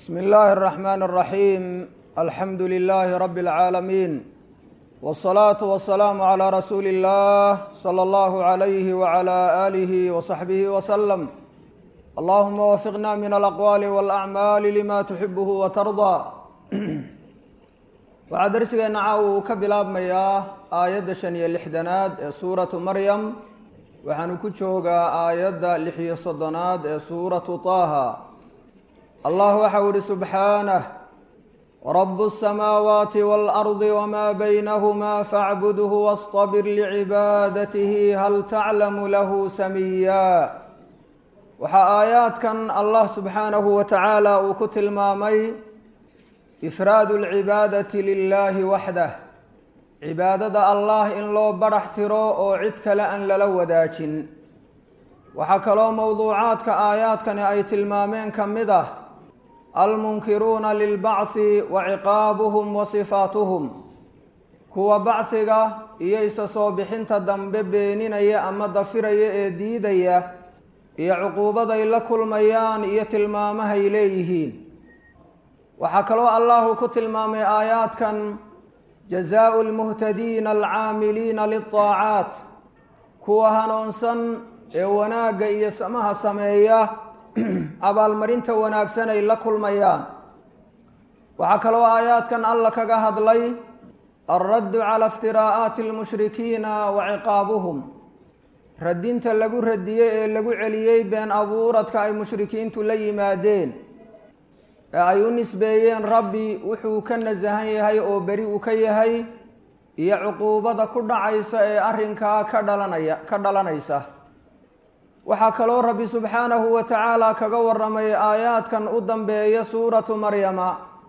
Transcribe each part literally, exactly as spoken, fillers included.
بسم الله الرحمن الرحيم الحمد لله رب العالمين والصلاة والسلام على رسول الله صلى الله عليه وعلى آله وصحبه وسلم اللهم وفقنا من الأقوال والأعمال لما تحبه وترضى waxaa darsigeena caawa uu ka bilaabmayaa aayadda shan iyo lixdanaad ee suuratu maryam waxaanu ku joogaa aayadda lix iyo soddonaad ee suuratu taaha allah waxau ihi subxaanah rabu الsamaawaati wاlardi wmaa baynahumaa facbudhu wastabir licibaadatihi hal taclamu lahu samiya waxaa aayaadkan allah subxaanahu wa tacaala uu ku tilmaamay ifraadu alcibaadati lilaahi waxdah cibaadada allah in loo badhax tiro oo cid kale aan lala wadaajin waxaa kaloo mowduucaadka aayaadkani ay tilmaameen ka mid ah almunkiruuna lilbacthi wa ciqaabuhum wa sifaatuhum kuwa bachiga iyo isa soo bixinta dambe beeninaya ama dafiraya ee diidaya iyo cuquubaday la kulmayaan iyo tilmaamahay leeyihiin waxaa kaloo allahu ku tilmaamay aayaadkan jazaau lmuhtadiina alcaamiliina liلطaacaat kuwa hanuunsan ee wanaagga iyo samaha sameeya abaalmarinta wanaagsan ay la kulmayaan waxaa kaloo aayaadkan alla kaga hadlay alraddu cala iftiraa'aati اlmushrikiina wa ciqaabuhum radinta lagu radiyey ee lagu celiyey been abuuradka ay mushrikiintu la yimaadeen ee ay u nisbeeyeen rabbi wuxuu ka nasahan yahay oo beri uu ka yahay iyo cuquubada ku dhacaysa ee arrinkaa ka dhalanaya ka dhalanaysa waxaa kaloo rabbi subxaanahu wa tacaala kaga waramay aayaadkan u dambeeya suuratu maryama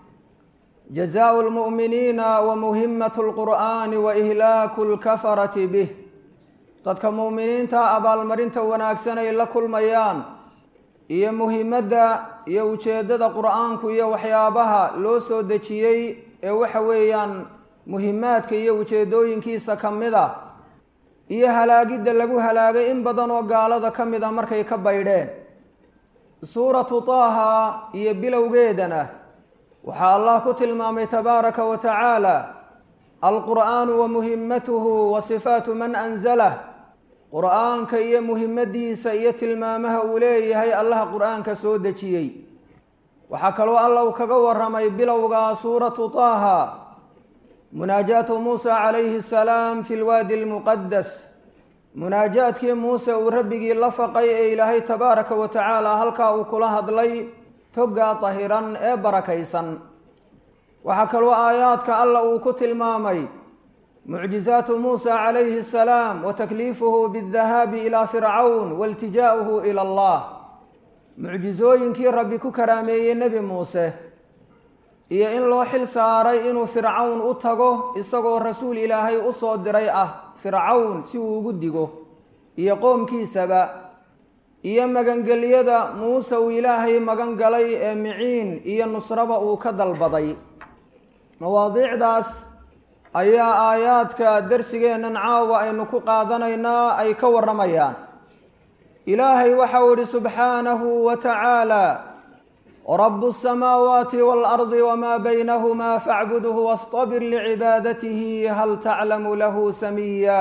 jazaau lmu'miniina wa muhimatu lqur'aani wa ihlaaku lkafarati bih dadka mu'miniinta abaalmarinta wanaagsan ay la kulmayaan iyo muhimadda iyo ujeeddada qur-aanku iyo waxyaabaha loo soo dejiyey ee waxa weeyaan muhimaadka iyo ujeeddooyinkiisa ka mid a iyo halaagidda lagu halaagay in badan oo gaalada ka mid a markay ka baydheen suuratu taaha iyo bilowgeedana waxaa allah ku tilmaamay tabaaraka wa tacaala alqur'aanu wa muhimatuhu wa sifaatu man anzalah qur-aanka iyo muhimaddiisa iyo tilmaamaha uu leeyahay allaha qur-aanka soo dejiyey waxaa kaloo alla uu kaga waramay bilowga suuratu taaha munaajaatu muusa calayhi salaam fi lwaadi lmuqadas munaajaadkii muuse uu rabbigii la faqay ee ilaahay tabaaraka wa tacaala halkaa uu kula hadlay toggaa tahiran ee barakaysan waxaa kaloo aayaadka alla uu ku tilmaamay mucjizaatu muusa calayhi salaam wa takliifuhu biاldahaabi ilaa fircawn wailtijaa'uhu ila allah mucjizooyinkii rabbi ku karaameeyey nebi muuse iyo in loo xil saaray inuu fircawn u tago isagoo rasuul ilaahay u soo diray ah fircawn si uu ugu digo iyo qoomkiisaba iyo magangelyada muuse uu ilaahay magan galay ee miciin iyo nusraba uu ka dalbaday mawaadiicdaas ayaa aayaadka darsigeennan caawa aynu ku qaadanaynaa ay ka warramayaan ilaahay waxau ihi subxaanahu wa tacaala rabu الsamaawaati wاlardi wmaa baynahumaa facbudhu wastabir licibaadatihi hal taclamu lahu samiya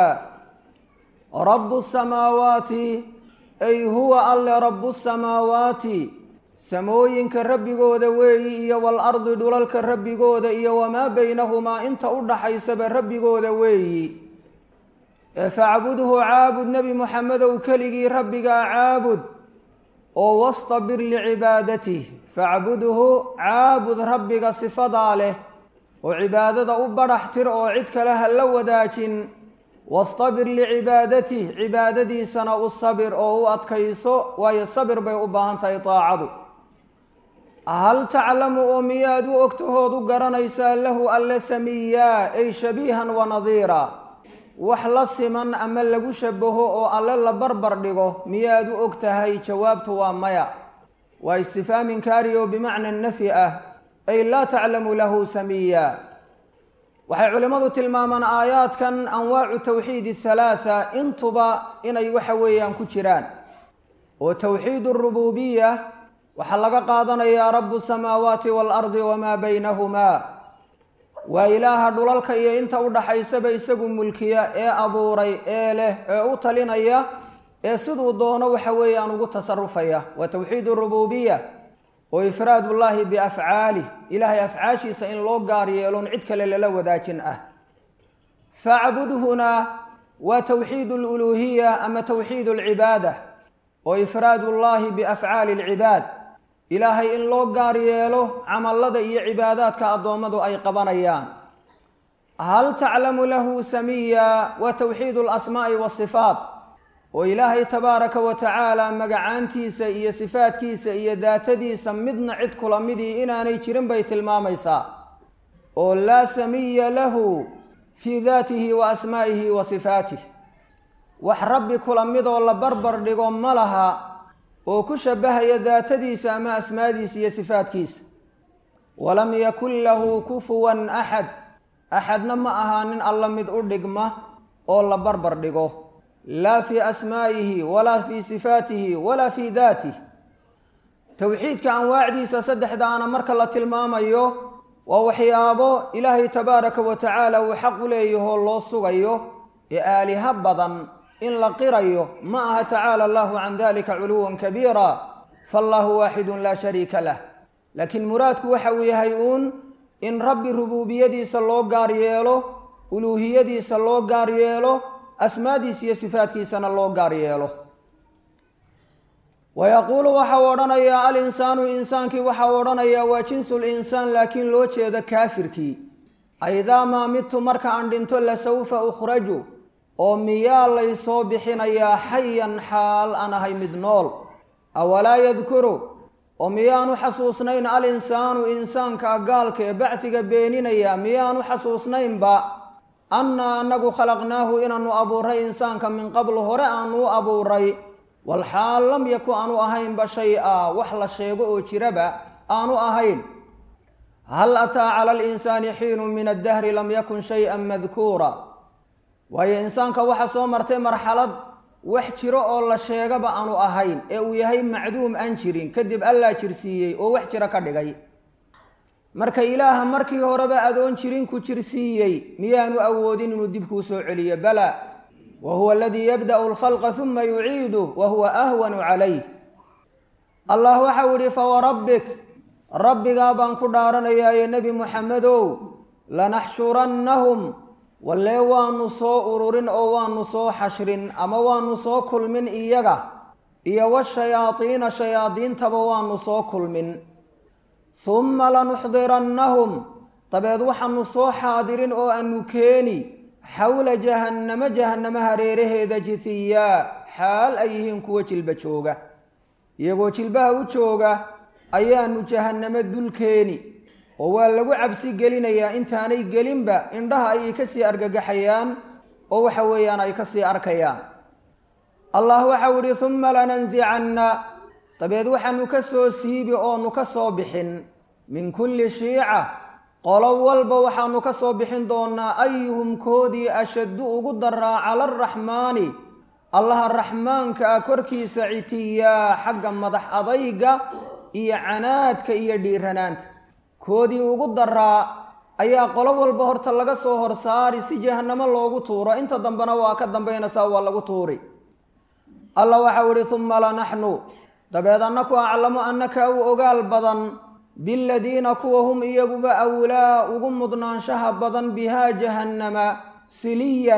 rabu الsamaawaati ay huwa alle rabu الsamaawaati samooyinka rabbigooda weeyi iyo walardi dhulalka rabbigooda iyo wamaa baynahumaa inta u dhaxaysaba rabbigooda weeyi ee facbudhu caabud nebi muxamedow keligii rabbigaa caabud oo wastabir licibaadatihi facbudhu caabud rabbiga sifadaa leh oo cibaadada u badhax tir oo cid kale ha la wadaajin wastabir licibaadatihi cibaadadiisana u sabir oo u adkayso waayo sabir bay u baahan tahay taacadu hal taclamu oo miyaad u ogtahood u garanaysaa lahu alle samiyaa ay shabiihan wa nadiira wax la siman ama lagu shabaho oo alle la barbar dhigo miyaad u og tahay jawaabtu waa maya waa istifhaam inkaari oo bimacna nafyi ah ay laa taclamu lahu samiya waxay culimmadu tilmaamaan aayaadkan anwaacu tawxiid halaatha intuba inay waxa weeyaan ku jiraan oo tawxiid rububiya وحلق قادنا يا رب السماوات والأرض وما بينهما وإله دلالك إيا إنت ودحيس بيسق ملكيا إيه أبوري إيه له إيه أطلنيا إيه سدو دونه وحويا نقول تصرفيا وتوحيد الربوبية وإفراد الله بأفعاله إلهي أفعاشي سإن لو قاري يلون عدك للو ذاتين أه فاعبد هنا وتوحيد الألوهية أما توحيد العبادة وإفراد الله بأفعال العباد إلهي إن لو قاري يلو عمل لدي عبادات كأضومد أي قبنيان هل تعلم له سميا وتوحيد الأسماء والصفات وإلهي تبارك وتعالى مقعانتي سئي صفاتكي سئي ذاتدي سمدنا عدك لمدي إنا نيشرين بيت الماميسا ولا سمي له في ذاته وأسمائه وصفاته وحربي كلمد ولا بربر لقوم ملها وكشبه ذاتدي سما أسمادي سئي صفاتكيس ولم يكن له كفوا أحد أحد نما أهانين الله مدعو لقمه ولا بربر لقوه لا في أسمائه ولا في صفاته ولا في ذاته توحيد كأنواع دي سصدح دانا مركلة الماما يو ووحيابو إلهي تبارك وتعالى وحق ليه الله صغيو إآلي هبضا إن لقريو معها تعالى الله عن ذلك علوا كبيرا فالله واحد لا شريك له لكن مرادك وحوي هيئون إن ربي ربوبية دي سلو قارييلو ألوهية دي سلو قارييلو أسمادي صفاتي سنة الله قاريله ويقول وحورنا يا الإنسان إنسانك وحورنا يا وجنس الإنسان لكن لو تشهد كافرك أيضا ما مت مرك عندنت لسوف أخرج أمي الله يصبحين يا حيا حال أنا هي مدنول أولا يذكر أميان حسوسنين الإنسان إنسانك قالك بعتك بيننا يا ميان حسوسنين با أنا نجو خلقناه إنه أبو ري إنسان كان من قبل هراء أنه أبو ري والحال لم يكن أنه أهين بشيئا وحل الشيء وشربا أنه أهين هل أتى على الإنسان حين من الدهر لم يكن شيئا مذكورا وهي إنسان كوحصو مرتين مرحلة وحشرا الله الشيء أنه أهين أو يهين معدوم أنشرين كذب ألا ترسيي أو وحشرا كدغي marka ilaaha markii horeba adoon jirin ku jirsiiyay miyaanu awoodin inuu dib ku soo celiyo bala wa huwa alladhi yabda'u al-khalqa thumma yu'iidu wa huwa ahwanu alayhi Allah waxa wuri fa rabbik rabbiga baan ku dhaaranayaa nabi muhammadow lanahshurannahum walla waanu soo ururin oo waanu soo xashrin ama waanu soo kulmin iyaga iyo washayaatiina shayaadiintaba waanu soo kulmin ثم لنحضرنهم طبعا وحن صو حاضرين او انو كيني حول جهنم جهنم هريره دجثيا حال ايهن كو جلبا جوغا يغو جلبا و جوغا ايانو جهنم دول كيني oo waa lagu cabsi gelinaya intaanay gelinba indhaha ay ka sii argagaxayaan oo waxa weeyaan ay ka sii arkayaan Allah waxa wuri thumma lananzi'anna طبعا وحنو كسو سيبي او نكسو بحن من كل شيعة قالوا والبا وحنو كسو بحن دونا أيهم كودي أشد قدر على الرحمن الله الرحمن كأكركي سعيتيا حقا مضح أضيقا إيا عناد كإيا ديرهنانت كودي قدر أيا قالوا والبا هرتلقا سوهر ساري سي جهنم اللوغو طورا انت دنبنا واكد دنبين ساوا اللوغو طوري الله وحوري ثم لا نحن طبعا أنك أعلم أنك أو أقال بدن بالذين كوهم إيقب أولا وقم مضنان شهب بدن بها جهنم سليا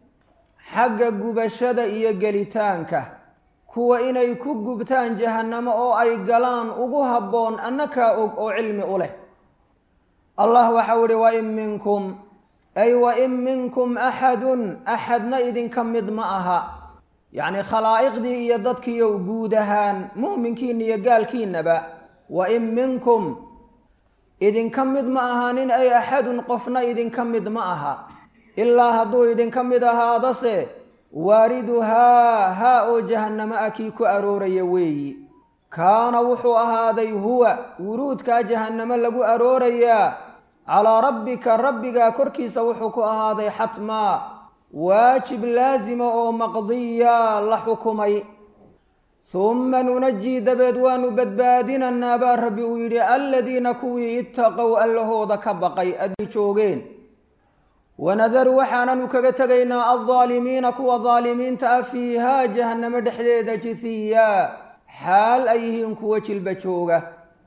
حق قبشد إيقلتانك كو إنا يكوب قبتان جهنم أو أي قلان أقوهبون أنك أو علم أوله الله وحوري وإن منكم أي وإن منكم أحد أحدنا إذن كمد معها يعني خلائق دي يددك يوجودهان مؤمنكين يقالكين نبا وإن منكم إذن كمد معهان أي أحد قفنا إذن كمد معها إلا هدو إذن كمد هذا سي واردها هاو جهنم أكيك أروري وي كان وحو هذا هو ورود كجهنم لغو أروري على ربك ربك كركي سوحك هذا حتما واجب لازم أو مقضية لحكمي uma nunajii dabeed waanu badbaadinanaa baa rabbi uu yidhi aladiina kuwii ittaqow allahooda ka baqay addi joogeen wanadaru waxaananu kaga tegaynaa aldaalimiina kuwa daalimiinta ah fiihaa jahannamo dhexdeeda jithiyaa xaal ay yihiin kuwa jilba jooga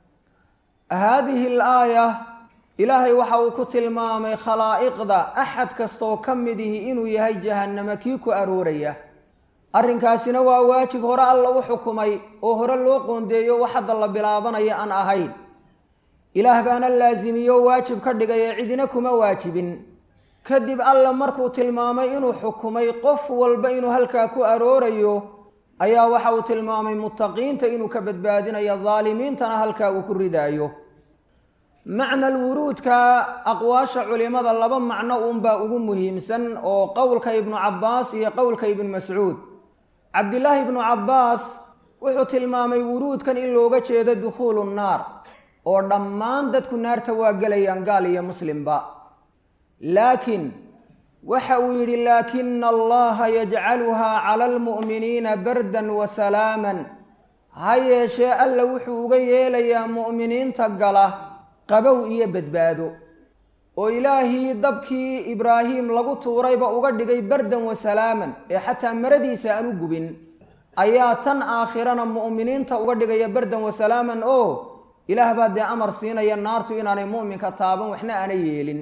haadihi alaaya ilaahay waxa uu ku tilmaamay khalaa'iqda axad kastoo ka mid ihi inuu yahay jahannamo kii ku arooraya arrinkaasina waa waajib hore alla u xukumay oo hore loo qoondeeyo wax hadda la bilaabanaya aan ahayn ilaah baana laasimiyo waajib ka dhigaya cidina kuma waajibin kadib alla markuu tilmaamay inuu xukumay qof walba inuu halkaa ku aroorayo ayaa waxa uu tilmaamay muttaqiinta inuu ka badbaadinayo daalimiintana halkaa uu ku ridaayo macna alwuruudka aqwaasha culimada laba macno uunbaa ugu muhiimsan oo qowlka ibnu cabbaas iyo qowlka ibnu mascuud cabdillaahi ibnu cabbaas wuxuu tilmaamay wuruudkan in looga jeedo dukhuulu nnaar oo dhammaan dadku naarta waa gelayaan gaal iyo muslimba laakiin waxa uu yidhi laakina allaha yajcaluhaa cala almu'miniina bardan wa salaaman ha yeeshee alla wuxuu uga yeelayaa mu'miniinta gala qabow iyo badbaado oo ilaahii dabkii ibraahim lagu tuurayba uga dhigay bardan wa salaaman ee xataa maradiisa aan u gubin ayaa tan aakhirana mu'miniinta uga dhigaya bardan wa salaaman oo ilaah baa dee amar siinaya naartu inaanay mu'minka taaban waxna aanay yeelin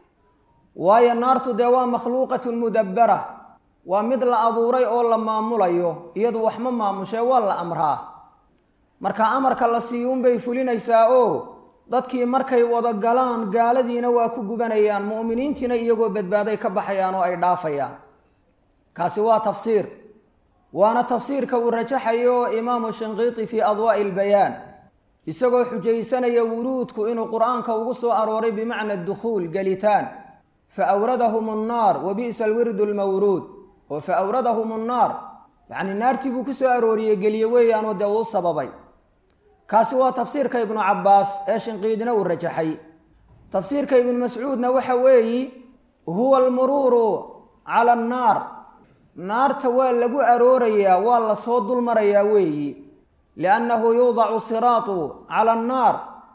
waayo naartu dee waa makhluuqatun mudabbara waa mid la abuuray oo la maamulayo iyadu wax ma maamushee waa la amraa marka amarka la siiyuunbay fulinaysaa oo dadkii markay wada galaan gaaladiina waa ku gubanayaan mu'miniintiina iyagoo badbaaday ka baxayaan oo ay dhaafayaan kaasi waa tafsiir waana tafsiirka uu rajaxayo imaamu shinqiiti fii adwaa'i albayaan isagoo xujaysanaya wuruudku inuu qur-aanka ugu soo arooray bimacna dukhuul gelitaan fa awradahum annaar wa bi'sa alwirdu almawruud oo fa awradahum annaar yacni naartii buu ku soo arooriyey geliye weeyaanoo dee uu sababay kaasi waa tafsiirka ibnu cabbaas ee shinqiidina uu rajaxay tafsiirka ibnu mascuudna waxa weeyi huwa almuruuru cala annaar naarta waa lagu aroorayaa waa la soo dul marayaa weeyi liannahu yuudacu siraatu cala annaar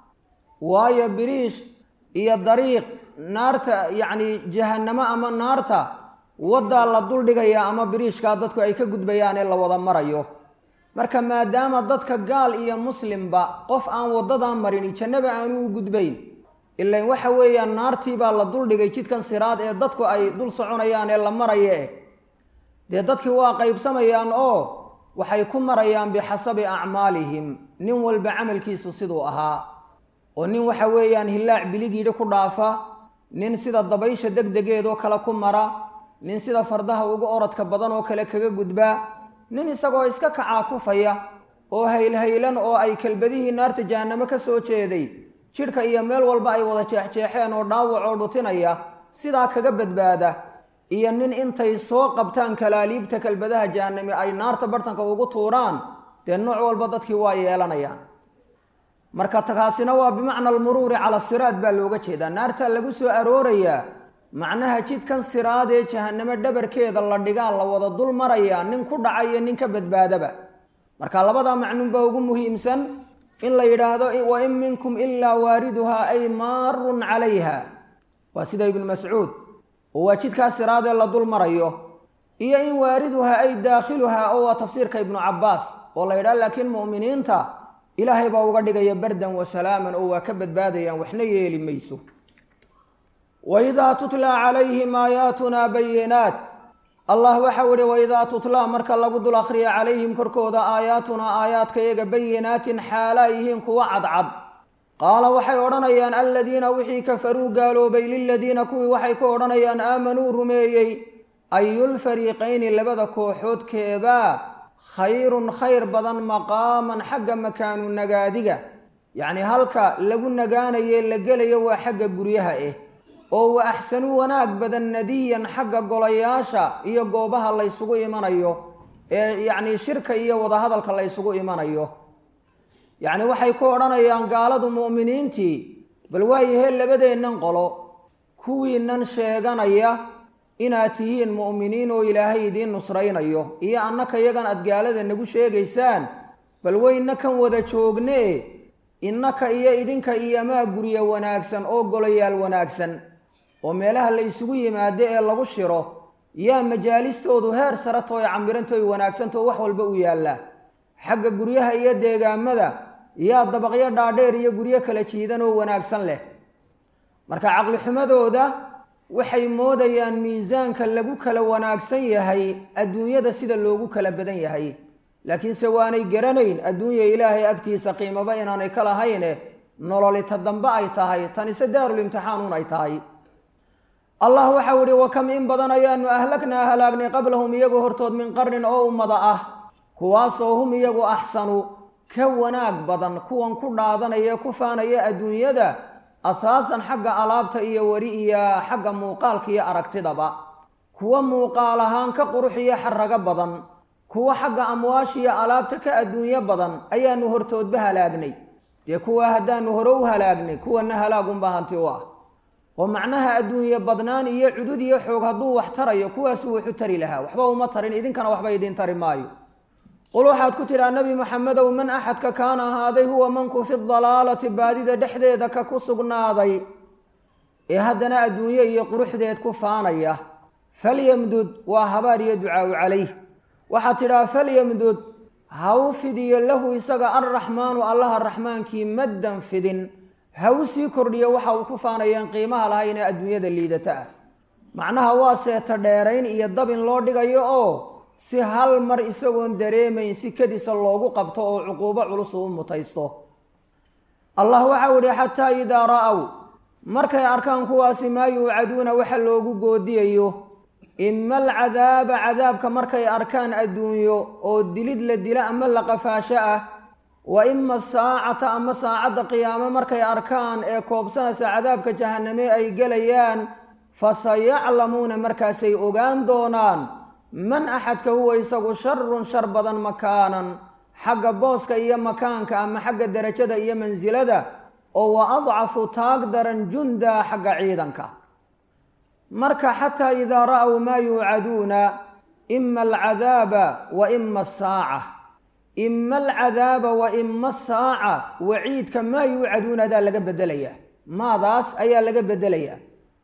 waayo biriish iyo dariiq naarta yacni jahannamo ama naarta waddaa la duldhigayaa ama biriishkaa dadku ay ka gudbayaan ee la wada marayo marka maadaama dadka gaal iyo muslimba qof aan waddadaa marini jannaba aanu u gudbayn ilaan waxa weeyaan naartii baa la duldhigay jidkan siraad ee dadku ay dul soconayaan ee la maraya eh dee dadkii waa qaybsamayaan oo waxay ku marayaan bixasabi acmaalihim nin walba camalkiisu siduu ahaa oo nin waxa weeyaan hillaac biligiidhi ku dhaafa nin sida dabaysha degdegeedoo kale ku mara nin sida fardaha uga orodka badan oo kale kaga gudbaa nin isagoo iska kacaa kufaya oo haylhaylan oo ay kelbadihii naarta jahannamo ka soo jeeday jidhka iyo meel walba ay wada jeexjeexeen oo dhaawacoo dhutinaya sidaa kaga badbaada iyo nin intay soo qabtaan kalaaliibta kelbadaha jahannami ay naarta bartanka ugu tuuraan dee nooc walba dadkii waa yeelanayaan marka kaasina waa bimacna almuruuri cala siraad baa looga jeedaa naartaa lagu soo aroorayaa macnaha jidkan siraad ee jahannamo dhabarkeeda la dhigaa la wada dul marayaa nin ku dhacayo nin ka badbaadaba marka labadaa macnuunbaa ugu muhiimsan in la yidhaahdo wa in minkum ilaa waariduhaa ay maarun calayha waa sida ibnu mascuud oo waa jidkaa siraad ee la dul marayo iyo in waariduhaa ay daakhiluhaa oo waa tafsiirka ibnu cabbaas oo la yidhaha laakiin mu'miniinta ilaahay baa uga dhigaya bardan wa salaaman oo waa ka badbaadayaan waxna yeeli mayso waidaa tutlaa calayhim aayaatunaa bayinaat allah waxau ihi waidaa tutlaa marka lagu dul akhriya calayhim korkooda aayaatunaa aayaadkayaga bayinaatin xaalaa yihiin kuwa cadcad qaala waxay odhanayaan aladiina wixii kafaruu gaaloobay liladiina kuwii waxay ku odhanayaan aamanuu rumeeyey ayulfariiqayni labada kooxood keebaa khayrun khayr badan maqaaman xagga makaanu nagaadiga yacni halka lagu nagaanaye la gelayo waa xagga guryaha eh oo wa axsanu wanaag badan nadiyan xagga golayaasha iyo goobaha laysugu imanayo ee yacni shirka iyo wadahadalka laysugu imanayo yacni waxay ku odhanayaan gaaladu mu'miniintii bal waayahee labadeennan qolo kuwiinan sheeganaya inaad tihiin mu'miniin oo ilaahay idiin nusraynayo iyo annaka iyagan aad gaalada nagu sheegaysaan bal wayna kan wada joognee innaka iyo idinka iyomaa gurye wanaagsan oo golayaal wanaagsan oo meelaha la isugu yimaado ee lagu shiro yaa majaalistoodu heer sarato ay camiranto ay wanaagsanto wax walba u yaallaa xagga guryaha iyo deegaamada yaa dabaqyo dhaadheer iyo guryo kala jiidan oo wanaagsan leh marka caqli xumadooda waxay moodayaan miisaanka lagu kala wanaagsan yahay adduunyada sida loogu kala badan yahay laakiinse waanay garanayn adduunya ilaahay agtiisa qiimaba inaanay ka lahayne nololita dambe ay tahay tanise daarul imtixaanuun ay tahay allah waxau ihi wa kam in badan ayaanu ahlagnaa halaagnay qablahum iyagu hortood min qarnin oo ummada ah kuwaasoo hum iyagu axsanu ka wanaag badan kuwan ku dhaadanaya ku faanaya adduunyada asaasan xagga alaabta iyo wari iyo xagga muuqaalka iyo aragtidaba kuwa muuqaal ahaan ka qurux iyo xarago badan kuwa xagga amwaash iyo alaabta ka adduunyo badan ayaanu hortoodba halaagnay dee kuwa haddaanu hore u halaagnay kuwana halaagunba hanti u ah oo macnaha adduunye badnaan iyo cudud iyo xoog hadduu wax tarayo kuwaasuu wuxu tari lahaa waxba uma tarin idinkana waxba idiin tari maayo qul waxaad ku tidhaa nebi maxamedow man axadka kaana ahaaday huwa manku fi dalaalati baadida dhexdeeda ka ku sugnaaday ee haddana adduunye iyo quruxdeed ku faanaya falyamdud waa habaar iyo ducaau calayh waxaad tidhaha falyamdud ha u fidiyo lahu isaga arraxmaanu allaha raxmaankii maddan fidin ha u sii kordhiyo waxa uu ku faanayeen qiimaha lahayn ee adduunyada liidata ah macnaha waa seeta dheerayn iyo dabin loo dhigayo oo si hal mar isagoon dareemayn si kadisa loogu qabto oo cuquubo culus uu mutaysto allah waxau ihi xataa idaa ra'aw markay arkaan kuwaasi maa yuucaduuna waxa loogu goodiyayo ima alcadaaba cadaabka markay arkaan adduunyo oo dilid la dila ama la qafaasho ah wa ima saacata ama saacadda qiyaamo markay arkaan ee koobsanaysa cadaabka jahaname ay gelayaan fasayaclamuuna markaasay ogaan doonaan man axadka huwa isagu sharun shar badan makaanan xagga booska iyo makaanka ama xagga derajada iyo mansilada oo wa adcafu taag daran junda xagga ciidanka marka xataa idaa ra'aw maa yuucaduuna ima alcadaaba wa ima asaaca ima alcadaaba wa ima asaaca waciidka maa yuucaduunadaa laga bedelayaa maadaas ayaa laga bedelayaa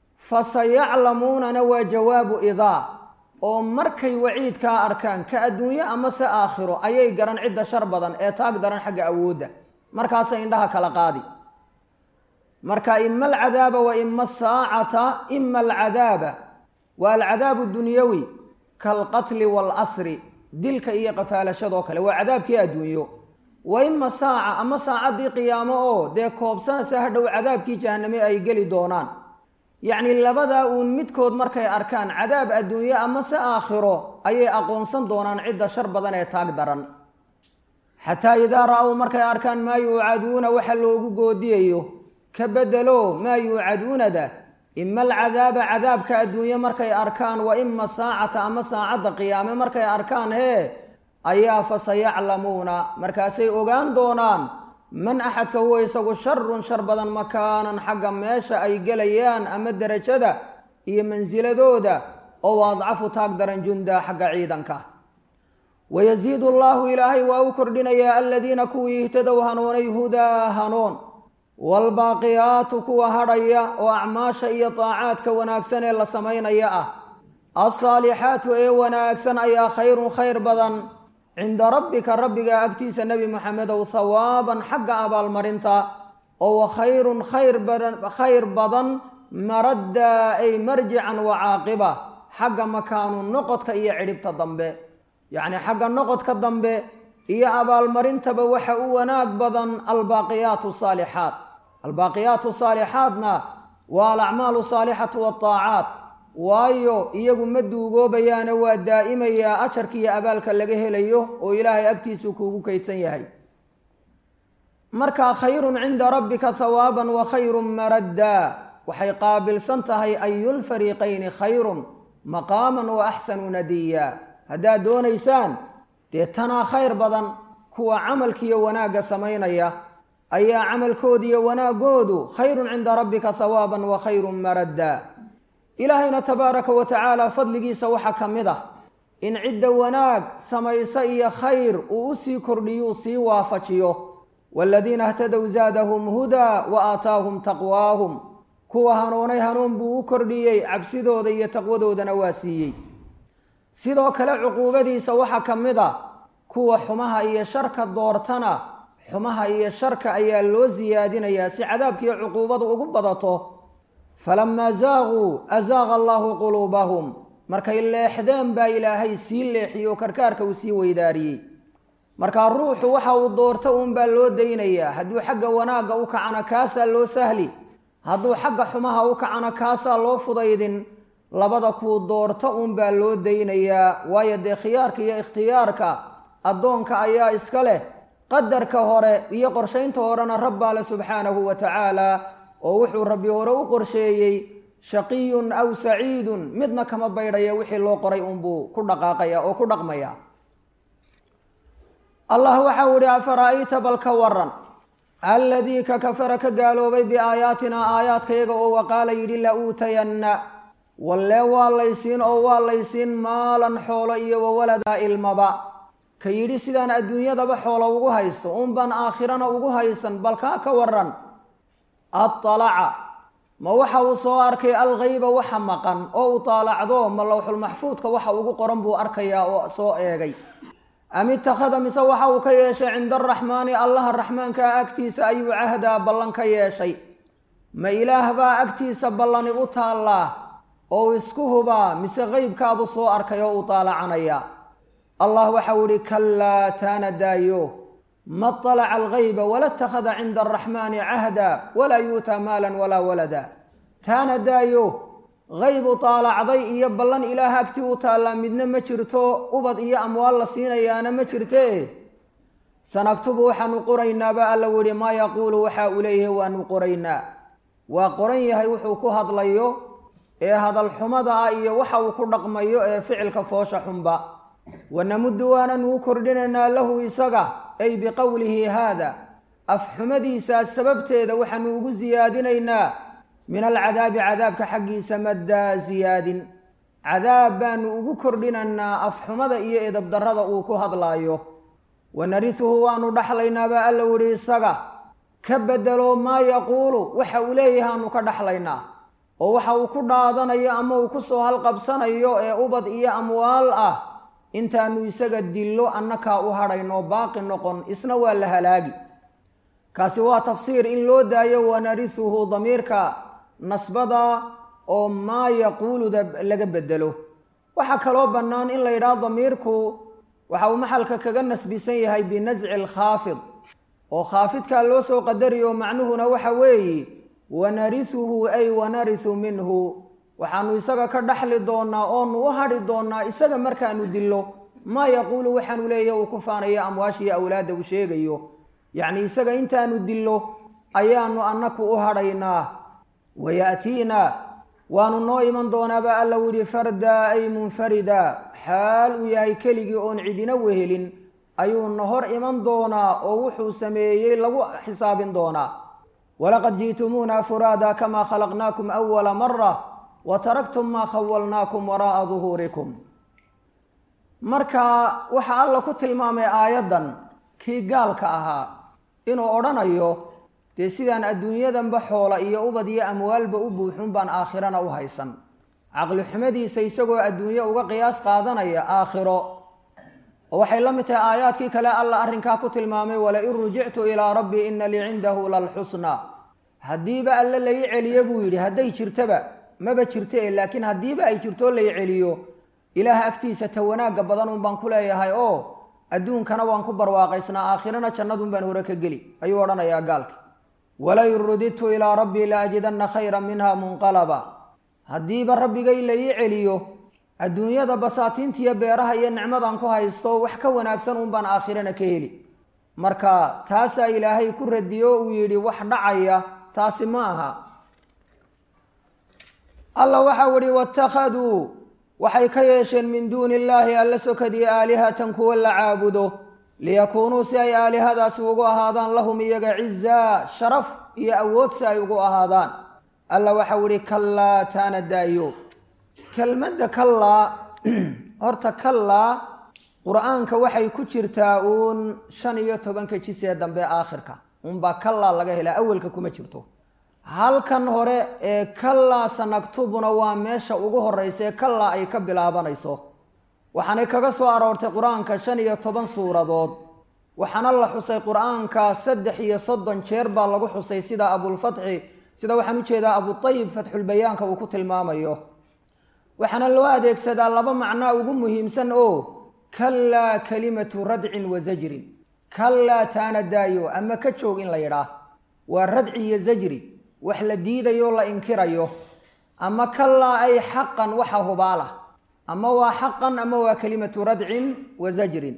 fasayaclamuunana waa jawaabu idaa oo markay waciidkaa arkaan ka adduunyo ama se aakhiro ayay garan cidda shar badan ee taag daran xagga awoodda markaasay indhaha kala qaadi marka ima alcadaaba wa ima asaacata ima alcadaaba waa alcadaabu dunyawi kaalqatli waalasri dilka iyo qafaalashadoo kale waa cadaabkii adduunyo wa ima saaca ama saacaddii qiyaamo oo dee koobsanaysa hadhow cadaabkii jahaname ay geli doonaan yacni labadaa uun midkood markay arkaan cadaab adduunyo ama se aakhiro ayay aqoonsan doonaan cidda shar badan ee taag daran xataa idaa ra'aw markay arkaan maa yuucaduuna waxa loogu goodiyayo ka bedelo maa yuucaduunada ima alcadaaba cadaabka adduunyo markay arkaan wa ima saacata ama saacadda qiyaame markay arkaan hee ayaa fasayaclamuuna markaasay ogaan doonaan man axadka huwa isagu sharun shar badan makaanan xagga meesha ay gelayaan ama derajada iyo mansiladooda oo adcafu taag daran junda xagga ciidanka wayaziidu allaahu ilaahay waa u kordhinayaa aladiina kuwii ihtadow hanuunay hudaa hanuun waalbaaqiyaatu kuwa hadhaya oo acmaasha iyo taacaadka wanaagsan ee la samaynaya ah alsaalixaatu ee wanaagsan ayaa khayrun khayr badan cinda rabbika rabbiga agtiisa nebi moxamedow hawaaban xagga abaalmarinta oo wa khayrun khayr badan maradda ay marjican wa caaqiba xagga makaanu noqodka iyo cidhibta dambe yacni xagga noqodka dambe iyo abaalmarintaba waxa u wanaag badan albaaqiyaatu saalixaat albaaqiyaatu saalixaatna waa alacmaalu saalixatu waataacaat waayo iyagu ma duugoobayaana waa daa'imayaa ajarka iyo abaalka laga helayo oo ilaahay agtiisuu kuugu kaydsan yahay markaa khayrun cinda rabbika hawaaban wa khayrun maradda waxay qaabilsan tahay ayulfariiqayni khayrun maqaaman wa axsanu nadiya haddaad doonaysaan dee tanaa khayr badan kuwa camalkiiyo wanaagga samaynaya ayaa camalkoodiiyo wanaaggoodu khayrun cinda rabbika hawaaban wa khayrun maradda ilaahayna tabaaraka wa tacaala fadligiisa waxaa ka mid ah in cidda wanaag samaysa iyo khayr uu u sii kordhiyo sii waafajiyo waaladiina htadow zaadahum hudaa wa aataahum taqwaahum kuwa hanuunay hanuun buu u kordhiyey cabsidooda iyo taqwadoodana waa siiyey sidoo kale cuquubadiisa waxaa ka mid ah kuwa xumaha iyo sharka doortana xumaha iyo sharka ayaa loo siyaadinayaa si cadaabkiiyo cuquubadu ugu badato falamaa zaaquu azaaqa allaahu quluubahum markay leexdeen baa ilaahay sii leexiyo karkaarka uu sii weydaariyey markaa ruuxu waxa uu doorto uunbaa loo daynayaa hadduu xagga wanaagga u kacana kaasaa loo sahli hadduu xagga xumaha u kacana kaasaa loo fudaydin labada kuu doorto uunbaa loo daynayaa waayo dee khiyaarka iyo ikhtiyaarka addoonka ayaa iska leh qadarka hore iyo qorshaynta horena rabbaa le subxaanahu wa tacaala oo wuxuu rabbi hore u qorsheeyey shaqiyun aw saciidun midna kama baydhaya wixii loo qoray unbuu ku dhaqaaqaya oo ku dhaqmaya allah waxau ihi afara'ayta bal ka waran alladii ka kafara ka gaaloobay biaayaatinaa aayaadkayaga oo waqaala yidhi la uutayanna wallee waa laysiin oo waa laysiin maalan xoolo iyo wawaladaa ilmaba ka yidhi sidaan adduunyadaba xoolo ugu haysto un baan aakhirana ugu haysan bal kaa ka waran aalaca ma waxa uu soo arkay alghayba waxa maqan oo u taalacdo ma lowxulmaxfuudka waxa ugu qoran buu arkayaa oo soo eegay am itakhada mise waxa uu ka yeeshay cinda araxmaani allaha raxmaankaa agtiisa ayuu cahdaa ballan ka yeeshay ma ilaah baa agtiisa ballani u taallaa oo isku hubaa mise qeybkaabuu soo arkay oo u taalacanaya allah waxau ihi kallaa taana daayo ma طalaca alghayba wala اtakhada cinda araxmaani cahda walaa yuutaa maalan walaa walada taana daayo haybu taalacday iyo ballan ilaah agti u taallaa midna ma jirto ubad iyo amwaal la siinayaana ma jirte sanaktubu waxaanu qoraynaaba alla wihi maa yaquulu waxa uu leeyahay waanu qoraynaa waa qoran yahay wuxuu ku hadlayo ee hadal xumada ah iyo waxa uu ku dhaqmayo ee ficilka foosha xunba wanamuddu waananu u kordhinaynaa lahu isaga ay biqowlihi haada afxumadiisaa sababteeda waxaanu ugu siyaadinaynaa min alcadaabi cadaabka xaggiisa maddaa siyaadin cadaab baanu ugu kordhinaynaa afxumada iyo edabdarrada uu ku hadlaayo wanarihuhu waanu dhaxlaynaabaa alla wihi isaga ka bedelo maa yaquulu waxa uu leeyahaanu ka dhaxlaynaa oo waxa uu ku dhaadanayo ama uu ku soo halqabsanayo ee ubad iyo amwaal ah intaanu isaga dillo annakaa u hadhaynoo baaqi noqon isna waa la halaagi kaasi waa tafsiir in loo daayo wanarihuhu damiirka nasbada oo maa yaquuluda laga bedelo waxaa kaloo bannaan in la yidhaahdo damiirku waxa uu maxalka kaga nasbisan yahay binasci alkhaafid oo khaafidkaa loo soo qadariyo macnuhuna waxa weeye wanarihuhu ay wanarihu minhu waxaanu isaga ka dhaxli doonaa oonu u hadhi doonaa isaga markaanu dillo maa yaquulu waxaanu leeyahy uu ku faanayo amwaashiiyo awlaadda uu sheegayo yacni isaga intaanu dillo ayaanu annaku u hadhaynaa wayaatiina waanu noo iman doonaaba alla wihi fardaa ay munfarida xaal uu yahay keligii oon cidina wehelin ayuuna hor iman doonaa oo wuxuu sameeyey lagu xisaabin doonaa walaqad ji'tumuuna furaada kamaa khalaqnaakum awala mara wataraktum maa khawalnaakum waraa'a duhuurikum marka waxaa alla ku tilmaamay aayaddan kii gaalka ahaa inuu odhanayo dee sidaan adduunyadanba xoola iyo ubad iyo amwaalba u buuxun baan aakhirana u haysan caqli xumadiisa isagoo adduunye uga qiyaas qaadanaya aakhiro oo waxay la mid tahay aayaadkii kale alla arrinkaa ku tilmaamay walain rujictu ilaa rabbii ina lii cindahu lalxusna haddiiba alle lai celiyo buu yidhi hadday jirtaba maba jirte laakiin haddiiba ay jirtoo lay celiyo ilaah agtiisa ta wanaagga badan un baan ku leeyahay oo adduunkana waan ku barwaaqaysnaa aakhirana jannadun baan hore ka geli ayuu odhanayaa gaalki walain rudidtu ilaa rabbii la ajidanna khayran minha munqalaba haddiiba rabbigay lai celiyo adduunyada basaatiintiiyo beeraha iyo nicmadan ku haysto wax ka wanaagsan un baan aakhirana ka heli marka taasaa ilaahay ku radiyo uu yidhi wax dhacaya taasi ma aha allah waxau ihi watakhaduu waxay ka yeesheen min duuni illaahi alla sokadii aalihatan kuwa la caabudo liyakuunuu si ay aalihadaasi ugu ahaadaan lahum iyaga cizaa sharaf iyo awood si ay ugu ahaadaan alla waxau ihi kallaa taana daayo kelmadda kallaa horta kallaa qur-aanka waxay ku jirtaa uun shan iyo tobanka jis ee dambe aakhirka unbaa kallaa laga helaa awalka kuma jirto halkan hore ee kallaa sanaktubuna waa meesha ugu horeysa ee kallaa ay ka bilaabanayso waxaanay kaga soo aroortay qur-aanka shan iyo toban suuradood waxaana la xusay qur-aanka saddex iyo soddon jeer baa lagu xusay sida abulfatxi sida waxaan u jeedaa abutayib fatxulbayaanka uu ku tilmaamayo waxaana loo adeegsadaa laba macnaa ugu muhiimsan oo kallaa kalimatu radcin wa zajrin kallaa taana daayo ama ka joog in la yidhaah waa radci iyo zajri wax la diidayo la inkirayo ama kallaa ay xaqan waxa hubaala ama waa xaqan ama waa kalimatu radcin wa zajrin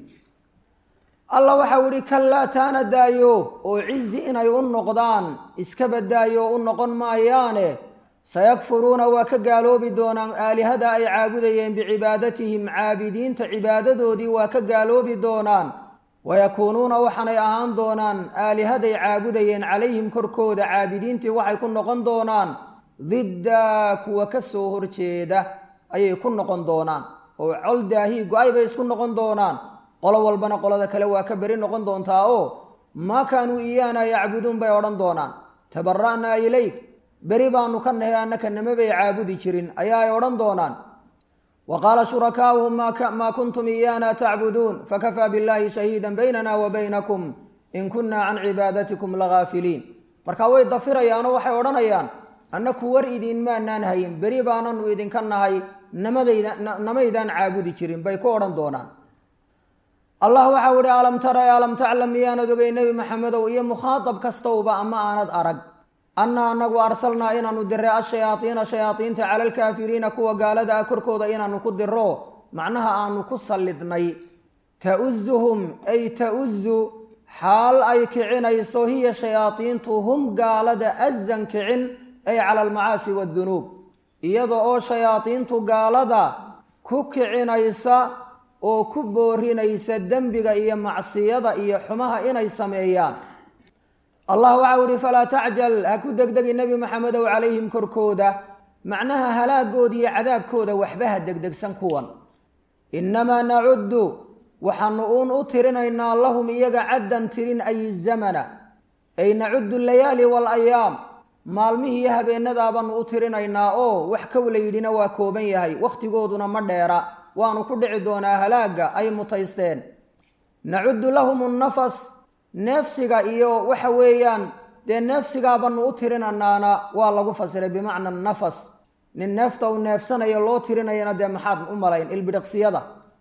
allah waxau ihi kallaa taana daayo oo cizi inay u noqdaan iska badaayo u noqon maayaane sayakfuruuna waa ka gaaloobi doonaan aalihada ay caabudayeen bicibaadatihim caabidiinta cibaadadoodii waa ka gaaloobi doonaan wayakuunuuna waxaanay ahaan doonaan aalihaday caabudayeen calayhim korkooda caabidiintii waxay ku noqon doonaan didda kuwa ka soo horjeeda ayay ku noqon doonaan oo col daahii go-ay bay isku noqon doonaan qolo walbana qolada kale waa ka beri noqon doontaa oo maa kaanuu iyaana yacbuduun bay odhan doonaan tabara'naa ilayk beri baanu ka nahay annaka nama bay caabudi jirin ayaa ay odhan doonaan wa qaala shurakaa'uhum maa kuntum iyaana tacbuduun fakafaa billaahi shahiidan baynana wa baynakum in kunnaa can cibaadatikum lagaafiliin marka way dafirayaanoo waxay odhanayaan annaku war idiin maanaan hayin beri baananu idinka nahay namaydaan caabudi jirin bay ku odhan doonaan allah waxau ihi alam tara alam taclam miyaanad ogay nebi maxamedow iyo mukhaatab kastowba ama aanad arag anna anagu arsalnaa inaanu diray ashayaaiina shayaaiinta cala alkaafiriina kuwa gaalada ah korkooda inaanu ku diro macnaha aanu ku sallidnay tauzuhum ay tauzu xaal ay kicinayso hiya shayaaiintu hum gaalada azan kicin ay cala almacaasi wadunuub iyada oo shayaaiintu gaalada ku kicinaysa oo ku boorinaysa dembiga iyo macsiyada iyo xumaha inay sameeyaan allah waxau ihi falaa tacjal ha ku degdegi nebi maxamedow calayhim korkooda macnaha halaagooda iyo cadaabkooda waxba ha degdegsan kuwan innamaa nacuddu waxaanu uun u tirinaynaa lahum iyaga caddan tirin ay zamana ay nacuddu layaali waalayaam maalmihii iyo habeenadaabaanu u tirinaynaa oo wax kow la yidhina waa kooban yahay wakhtigooduna ma dheera waanu ku dhici doonaa halaagga ay mutaysteen nacuddu lahum nnafas neefsiga iyo waxa weeyaan dee neefsigaabaanu u tirinanaana waa lagu fasiray bimacna nafas nin neefta uu neefsanayo loo tirinayana dee maxaad u malayn ilbidhiqsiyada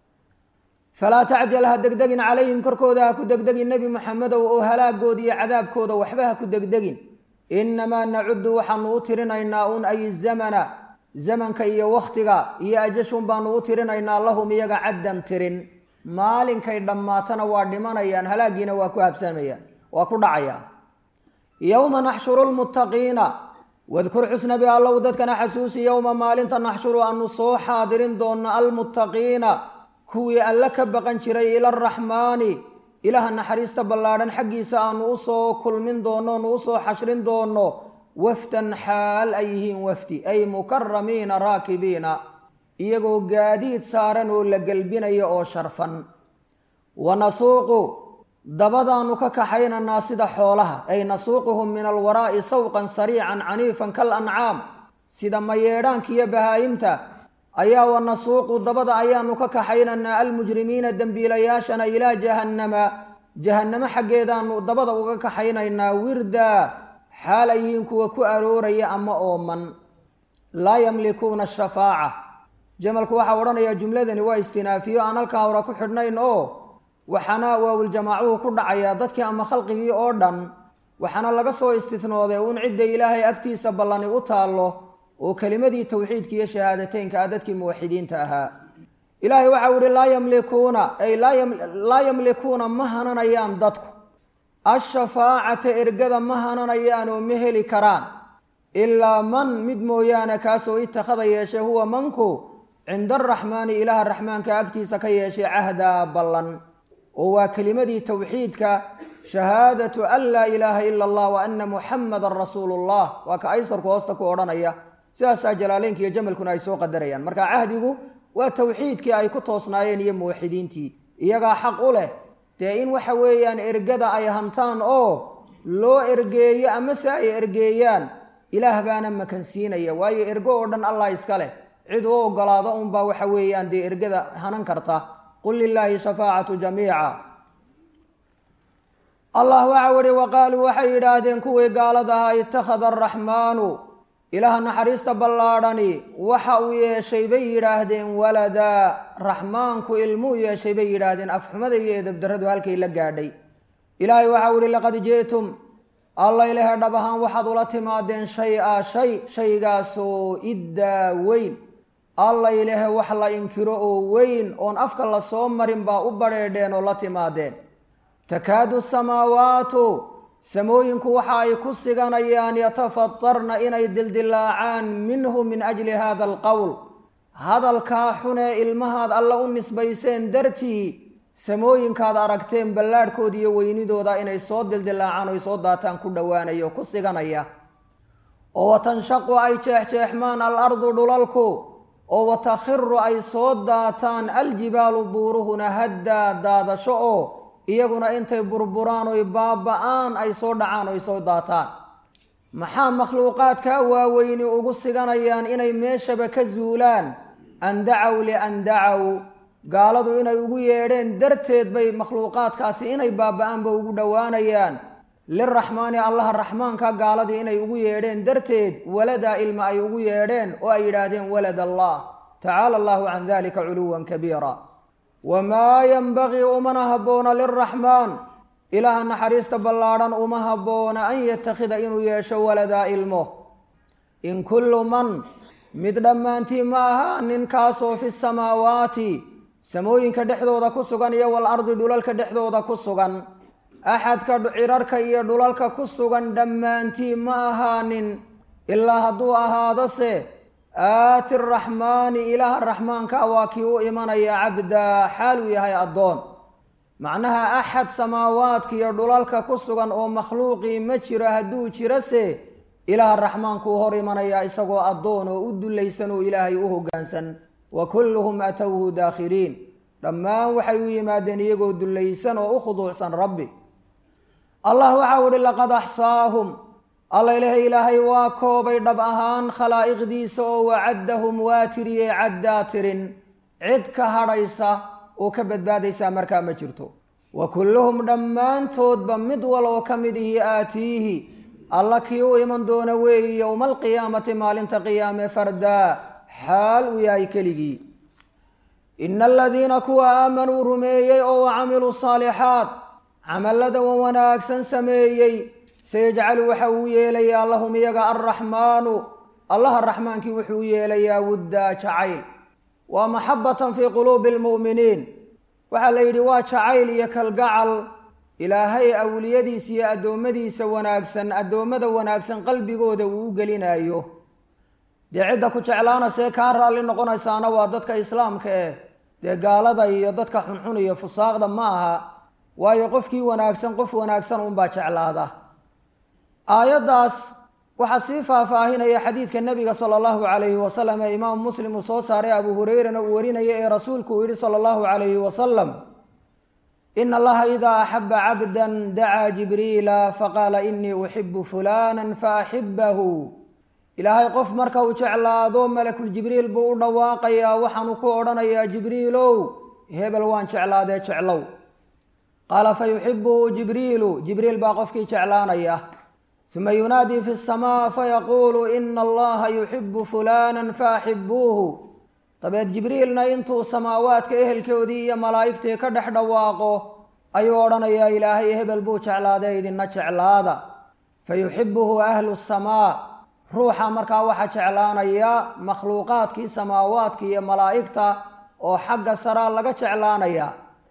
falaa tacjal ha degdegin calayhim korkooda ha ku degdegin nebi maxamedow oo halaagooda iyo cadaabkooda waxba ha ku degdegin innamaa nacuddu waxaanu u tirinaynaa un ay zamana zamanka iyo wakhtiga iyo ajashun baanu u tirinaynaa lahum iyaga caddan tirin maalinkay dhammaatana waa dhimanayaan halaagiina waa ku habsamayaan waa ku dhacayaan yowma naxshuru lmuttaqiina wadkur xusnabi allow dadkana xasuusi yowma maalinta naxshuru aanu soo xaadirin doonno almuttaqiina kuwii alle ka baqan jiray ila araxmaani ilaha naxariista ballaadhan xaggiisa aanu usoo kulmin doonno nu usoo xashrin doonno wafdan xaal ay yihiin wafdi ay mukaramiina raakibiina iyagoo gaadiid saaran oo la gelbinayo oo sharfan wanasuuqu dabadaanu ka kaxaynanaa sida xoolaha ay nasuuquhum min alwaraa'i sawqan sariican caniifan kal ancaam sida mayeedhaanka iyo bahaayimta ayaa wanasuuqu dabada ayaanu ka kaxaynanaa almujrimiina dembiilayaashana ilaa jahannama jahannamo xaggeedaanu dabada uga kaxaynaynaa wirdaa xaal ay yihiin kuwa ku arooraya ama ooman laa yamlikuuna ashafaaca jamalku waxaa odhanayaa jumladani waa istinaafiyo aan halkaa hore ku xidhnayn oo waxaana waawuljamaacuhu ku dhacayaa dadkii ama khalqigii oo dhan waxaana laga soo istinooday uun cidda ilaahay agtiisa ballani u taallo oo kelimadii towxiidka iyo shahaadateynka ah dadkii muwaxidiinta ahaa ilaahay waxau ihi laa yamlikuuna ay laa yamlikuuna ma hananayaan dadku ashafaacata ergada ma hananayaan oo ma heli karaan ilaa man mid mooyaane kaasoo itakhada yeeshay huwa manku cinda araxmaani ilaaha raxmaanka agtiisa ka yeeshay cahdaa ballan oo waa kelimadii towxiidka shahaadatu an laa ilaaha ila allah wa ana muxamadan rasuulu llah waa ka aysarku hoosta ku odhanaya sidaasaa jalaaleenka iyo jamalkuna ay soo qadarayaan. marka cahdigu waa tawxiidkii ay ku toosnaayeen iyo muwaxidiintii, iyagaa xaq u leh dee in waxa weeyaan ergada ay hantaan oo loo ergeeyo ama se ay ergeeyaan. ilaah baana makansiinaya, waayo ergo oo dhan allah iska leh, cid u ogolaado unbaa waxa weeyaan dee ergada hanan karta. qul lilaahi shafaacatu jamiica. allah waxa uhi waqaaluu waxay yidhaahdeen kuwii gaalada ahaa ittakhada araxmaanu ilaah naxariista ballaadhani waxa uu yeeshay bay yidhaahdeen waladaa, raxmaanku ilmuu yeeshay bay yidhaahdeen. afxumada iyo edabdarradu halkay la gaadhay. ilaahay waxau ihi laqad ji'tum alla ilahe dhab ahaan waxaad ula timaadeen shay-a shay shaygaasoo iddaa weyn. alla ilahe wax la inkiro oo weyn oon afka la soo marin baa u badheedheen oo la timaadeen. takaadu samaawaatu samooyinku waxa ay ku siganayaan yatafatarna inay dildilaacaan minhu min ajli hada alqowl. hadalkaa xunee ilmahaad alla u nisbayseen dartii samooyinkaad aragteen ballaadhkooda iyo weynidooda inay soo dildilaacaan oy soo daataan ku dhowaanaya oo ku siganaya. oo watanshaqu ay jeexjeexmaan alardu dhulalku, oo watakhiru ay soo daataan aljibaalu buuruhuna haddaa daadasho oo iyaguna intay burburaan oy baaba-aan ay soo dhacaan oy soo daataan. maxaa makhluuqaadkaa waaweyni ugu siganayaan inay meeshaba ka zuulaan? an dacaw lian dacaw, gaaladu inay ugu yeedheen darteed bay makhluuqaadkaasi inay baaba-aanba ugu dhowaanayaan. liraxmaani allaha raxmaanka gaaladii inay ugu yeedheen darteed waladaa ilma ay ugu yeedheen oo ay yidhaahdeen walad allah. tacaala allahu can dalika culuwan kabiira. wamaa yanbagii umana habboona liraxmaan ilaaha naxariista ballaadhan uma habboona an yatakhida inuu yeesho waladaa ilmo. in kullu man mid dhammaantii ma aha ninkaasoo fi samaawaati samooyinka dhexdooda ku sugan iyo walardi dhulalka dhexdooda ku sugan. axadka cirarka iyo dhulalka ku sugan dhammaantii ma ahaanin ilaa hadduu ahaadose aati raxmaani ilaaha raxmaanka waa kii u imanaya cabdaa xaal uu yahay addoon. macnaha axad samaawaadka iyo dhulalka ku sugan oo makhluuqii ma jiro, hadduu jirose ilaaha raxmaankuu hor imanaya isagoo addoon oo u dullaysan oo ilaahay u hoggaansan. wa kulluhum atowhu daakhiriin, dhammaan waxay u yimaadeen iyagoo dullaysan oo u khuduucsan rabbi. allah waxau ihi laqad axsaahum alla ilahe ilaahay waa koobay dhab ahaan khalaa'iqdiisa oo wacaddahum waa tiriyey caddaa tirin. cid ka hadhaysa oo ka badbaadaysaa markaa ma jirto. wa kulluhum dhammaantoodba mid waloo ka mid ihi aatiihi alla kii u iman doona weeyi yowma alqiyaamati maalinta qiyaame fardaa xaal uu yahay keligii. ina aladiina kuwa aamanuu rumeeyey oo wacamiluu saalixaat camallada wa wanaagsan sameeyey sayajcalu waxa uu yeelayaa lahum iyaga alraxmaanu allaha raxmaankii wuxuu yeelayaa wuddaa jacayl. waa maxabatan fii quluubi almu'miniin, waxaa la yidhi waa jacayl iyo kalgacal ilaahay awliyadiisa iyo addoommadiisa wanaagsan addoommada wanaagsan qalbigooda uu u gelinayo. dee cidda ku jeclaanasee kaa raalli noqonaysaana waa dadka islaamka eh, dee gaalada iyo dadka xunxun iyo fusaaqda ma aha, waayo qofkii wanaagsan qof wanaagsan unbaa jeclaada. aayaddaas waxaa sii faahfaahinaya xadiidka nebiga sala allahu calayhi wasalam ee imaamu muslim uu soo saaray abu hurayrana uu warinaya ee rasuulku uu yihi sala allahu calayhi wasalam ina allaha idaa axaba cabdan dacaa jibriila faqaala inii uxibu fulana faaxibahu. ilaahay qof marka uu jeclaado malakuljibriil buu u dhawaaqayaa, waxaanu ku odhanayaa jibriilow hebel waan jeclaadee jeclow. qaala fayuxibuhu jibriilu, jibriil baa qofkii jeclaanaya. uma yunaadii fi samaa fayaquulu ina allaha yuxibu fulana faaxibuuhu. dabeed jibriilna intuu samaawaadka ehelkoodii iyo malaa'igtii ka dhex dhawaaqo ayuu odhanayaa ilaahay hebel buu jeclaadee idinna jeclaada. fayuxibuhu ahlu samaa, ruuxa markaa waxaa jeclaanaya makhluuqaadkii samaawaadka iyo malaa'igta oo xagga saraa laga jeclaanaya.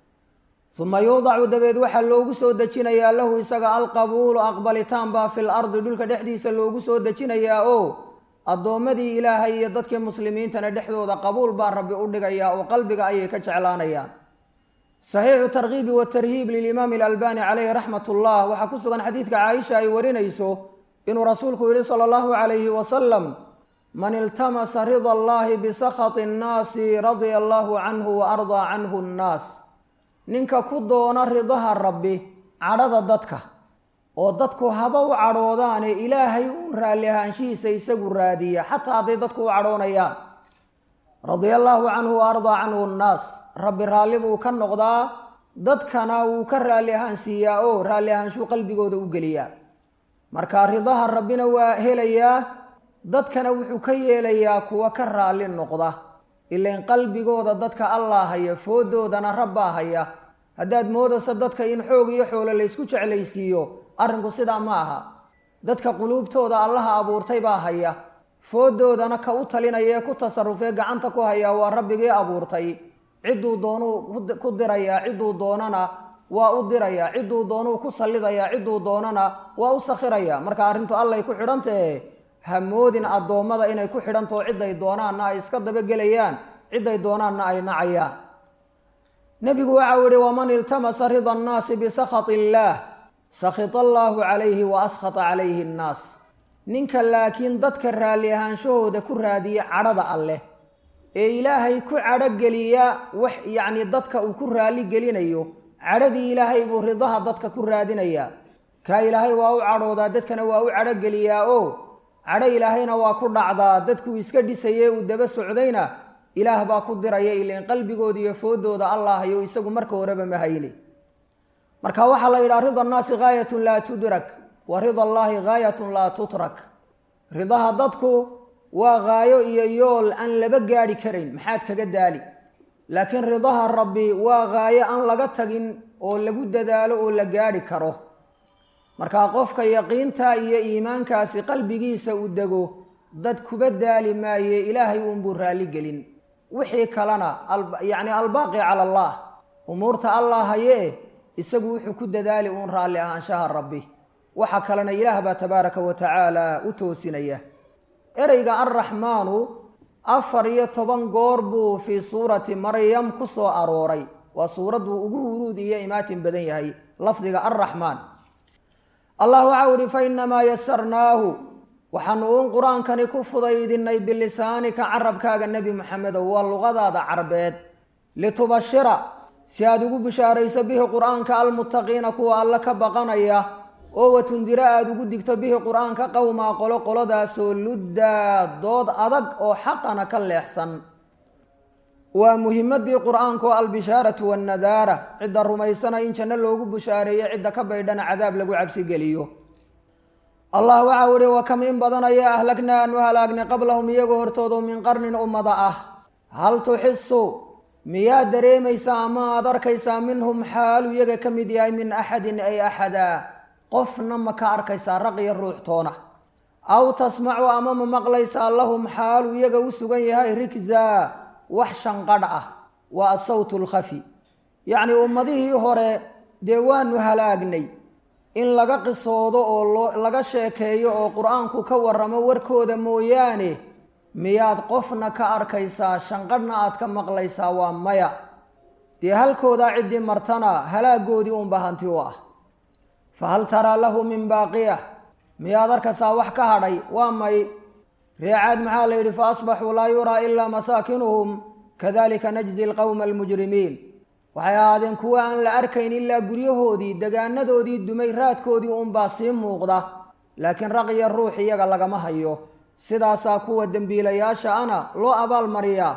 uma yuudacu dabeed waxaa loogu soo dejinayaa lahu isaga alqabuulu aqbalitaan baa fil ardi dhulka dhexdiisa loogu soo dejinayaa oo addoommadii ilaahay iyo dadkii muslimiintana dhexdooda qabuul baa rabbi u dhigayaa oo qalbiga ayay ka jeclaanayaan. saxiixu tarkiibi watarhiib lilimaami alalbani caleyhi raxmat ullah waxaa ku sugan xadiidka caaisha ay warinayso inuu rasuulku yihi sala allahu calayhi wasalam man iltamasa rida allaahi bisakhati nnaasi radia allaahu canhu wa ardaa canhu nnaas ninka ku doona ridaha rabbi cadhada dadka oo dadku haba u cadhoodaane ilaahay uun raalli ahaanshihiisa isagu raadiya xataa hadday dadku u cadhoonayaan radia allaahu canhu wa ardaa canhu nnaas rabbi raalli buu ka noqdaa dadkana wuu ka raalli ahaansiiyaa oo raalli ahaanshuu qalbigooda u geliyaa marka ridaha rabbina waa helayaa dadkana wuxuu ka yeelayaa kuwa ka raalli noqda ilain qalbigooda dadka allah haya foodoodana rabbaa haya haddaad moodayso dadka in xoog iyo xoolo laysku jeclaysiiyo arrinku sidaa ma aha dadka quluubtooda allaha abuurtay baa haya foodoodana ka u talinaya ee ku tasarufee gacanta ku haya waa rabbigii abuurtay cidduu doonuu ku dirayaa cidduu doonana waa u dirayaa cidduu doonuu ku sallidayaa cidduu doonana waa u sakhirayaa marka arrintu allay ku xidhantahe ha moodin addoommada inay ku xidhantaho cidday doonaanna ay iska dabagelayaan cidday doonaanna ay nacayaan nebigu waxau yihi waman iltamasa rida annaasi bisakhati illaah sakhita allaahu calayhi wa askhata calayhi annaas ninka laakiin dadka raalli ahaanshahooda ku raadiya cadhada alleh ee ilaahay ku cadhogeliya wax yacni dadka uu ku raalli gelinayo cadhadii ilaahay buu ridaha dadka ku raadinayaa kaa ilaahay waa u cadhoodaa dadkana waa u cadhogeliyaa oo cadho ilaahayna waa ku dhacdaa dadkuu iska dhisayee uu daba socdayna ilaah baa ku diraya ilain qalbigooda iyo foodooda allah hayo isagu marka horeba ma hayne marka waxaa la yidhaha rida annaasi gaayatun laa tudrak wa rida allaahi gaayatun laa tutrak ridaha dadku waa gaayo iyo yool aan laba gaadhi karayn maxaad kaga daali laakiin ridaha rabbi waa gaayo aan laga tagin oo lagu dadaalo oo la gaadhi karo markaa qofka yaqiinta iyo iimaankaasi qalbigiisa u dego dad kuba daali maaye ilaahay uunbuu raalli gelin wixii kalena yacni albaaqi cala allah umuurta allah hayee isagu wuxuu ku dadaali uun raalli ahaanshaha rabbi waxa kalena ilaah baa tabaaraka wa tacaala u toosinaya ereyga arraxmaanu afar iyo toban goor buu fii suurati maryam ku soo arooray waa suuradduu ugu wuruud iyo imaatin badan yahay lafdiga arraxmaan allah waxau ihi fa inamaa yasarnaahu waxaanu uun qur-aankani ku fudaydinay bilisaanika carabkaaga nebi moxamedow waa luqadaada carbeed litubashira si aada ugu bishaarayso bihi qur-aanka almuttaqiina kuwa alle ka baqanaya oo watundiro aada ugu digto bihi qur-aanka qowmaa qolo qoladaasoo luddaa dood adag oo xaqana ka leexsan waa muhimadii qur-aanka oo albishaaratu wannadaara cidda rumaysana in janno loogu bushaareeyo cidda ka baydhana cadaab lagu cabsigeliyo allah waxau ihi wa kam in badan ayaa ahlagnaa aanu halaagnay qablahum iyagoo hortooda min qarnin ummada ah hal tuxisu miyaad dareemaysaa ama aad arkaysaa minhum xaalu iyaga ka mid yahay min axadin ay axada qofna ma ka arkaysaa raqiyo ruuxtoona aw tasmacu ama ma maqlaysaa lahum xaalu iyaga u sugan yahay rigzaa wax shanqadh ah waa asawt lkhafi yacni ummadihii hore dee waanu halaagnay in laga qisoodo oo loo laga sheekeeyo oo qur-aanku ka waramo warkooda mooyaane miyaad qofna ka arkaysaa shanqadhna aad ka maqlaysaa waa maya dee halkoodaa ciddii martana halaagoodii unba hanti u ah fahal taraa lahu min baaqiya miyaad arkaysaa wax ka hadhay waa may reecaad maxaa la yidhi fa asbaxuu laa yuraa ilaa masaakinuhum kadalika najzi alqowma almujrimiin waxay ahaadeen kuwa aan la arkayn ilaa guryahoodii degaanadoodii dumay raadkoodii unbaa sii muuqda laakiin raqiya ruux iyaga lagama hayo sidaasaa kuwa dembiilayaasha ana loo abaal mariyaa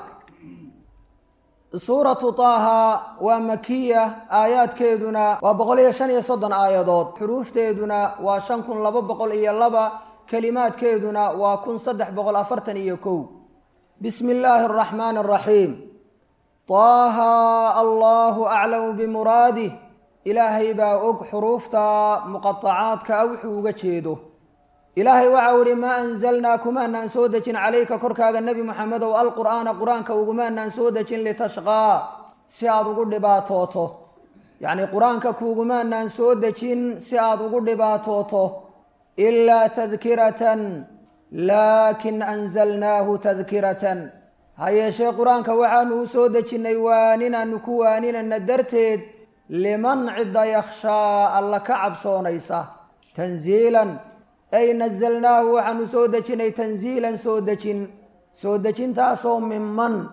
suuratu taaha waa makiya aayaadkeeduna waa boqol iyo shan iyo soddon aayadood xuruufteeduna waa shan kun laba boqol iyo laba kelimaadkeeduna waa kun saddex boqol afartan iyo kow bismi illaahi araxmaani araxiim taaha allaahu aclamu bimuraadih ilaahay baa og xuruufta muqatacaadka ah wuxuu uga jeedo ilaahay waxau ihi maa anzalnaa kumaanaan soo dejin calayka korkaaga nebi moxamedow alqur'aana qur-aanka ugumaanaan soo dejin litashqaa si aada ugu dhibaatooto yacni qur-aanka kuugumaanaan soo dejin si aada ugu dhibaatooto ilaa tadkiratan laakin anzalnaahu tadkiratan ha yeeshee qur-aanka waxaanu u soo dejinnay waaninaanu ku waaninana darteed liman cidda yakhshaa alla ka cabsoonaysa tanziilan ay nazalnaahu waxaanu soo dejinay tanziilan soo dejin soo dejintaasoo minman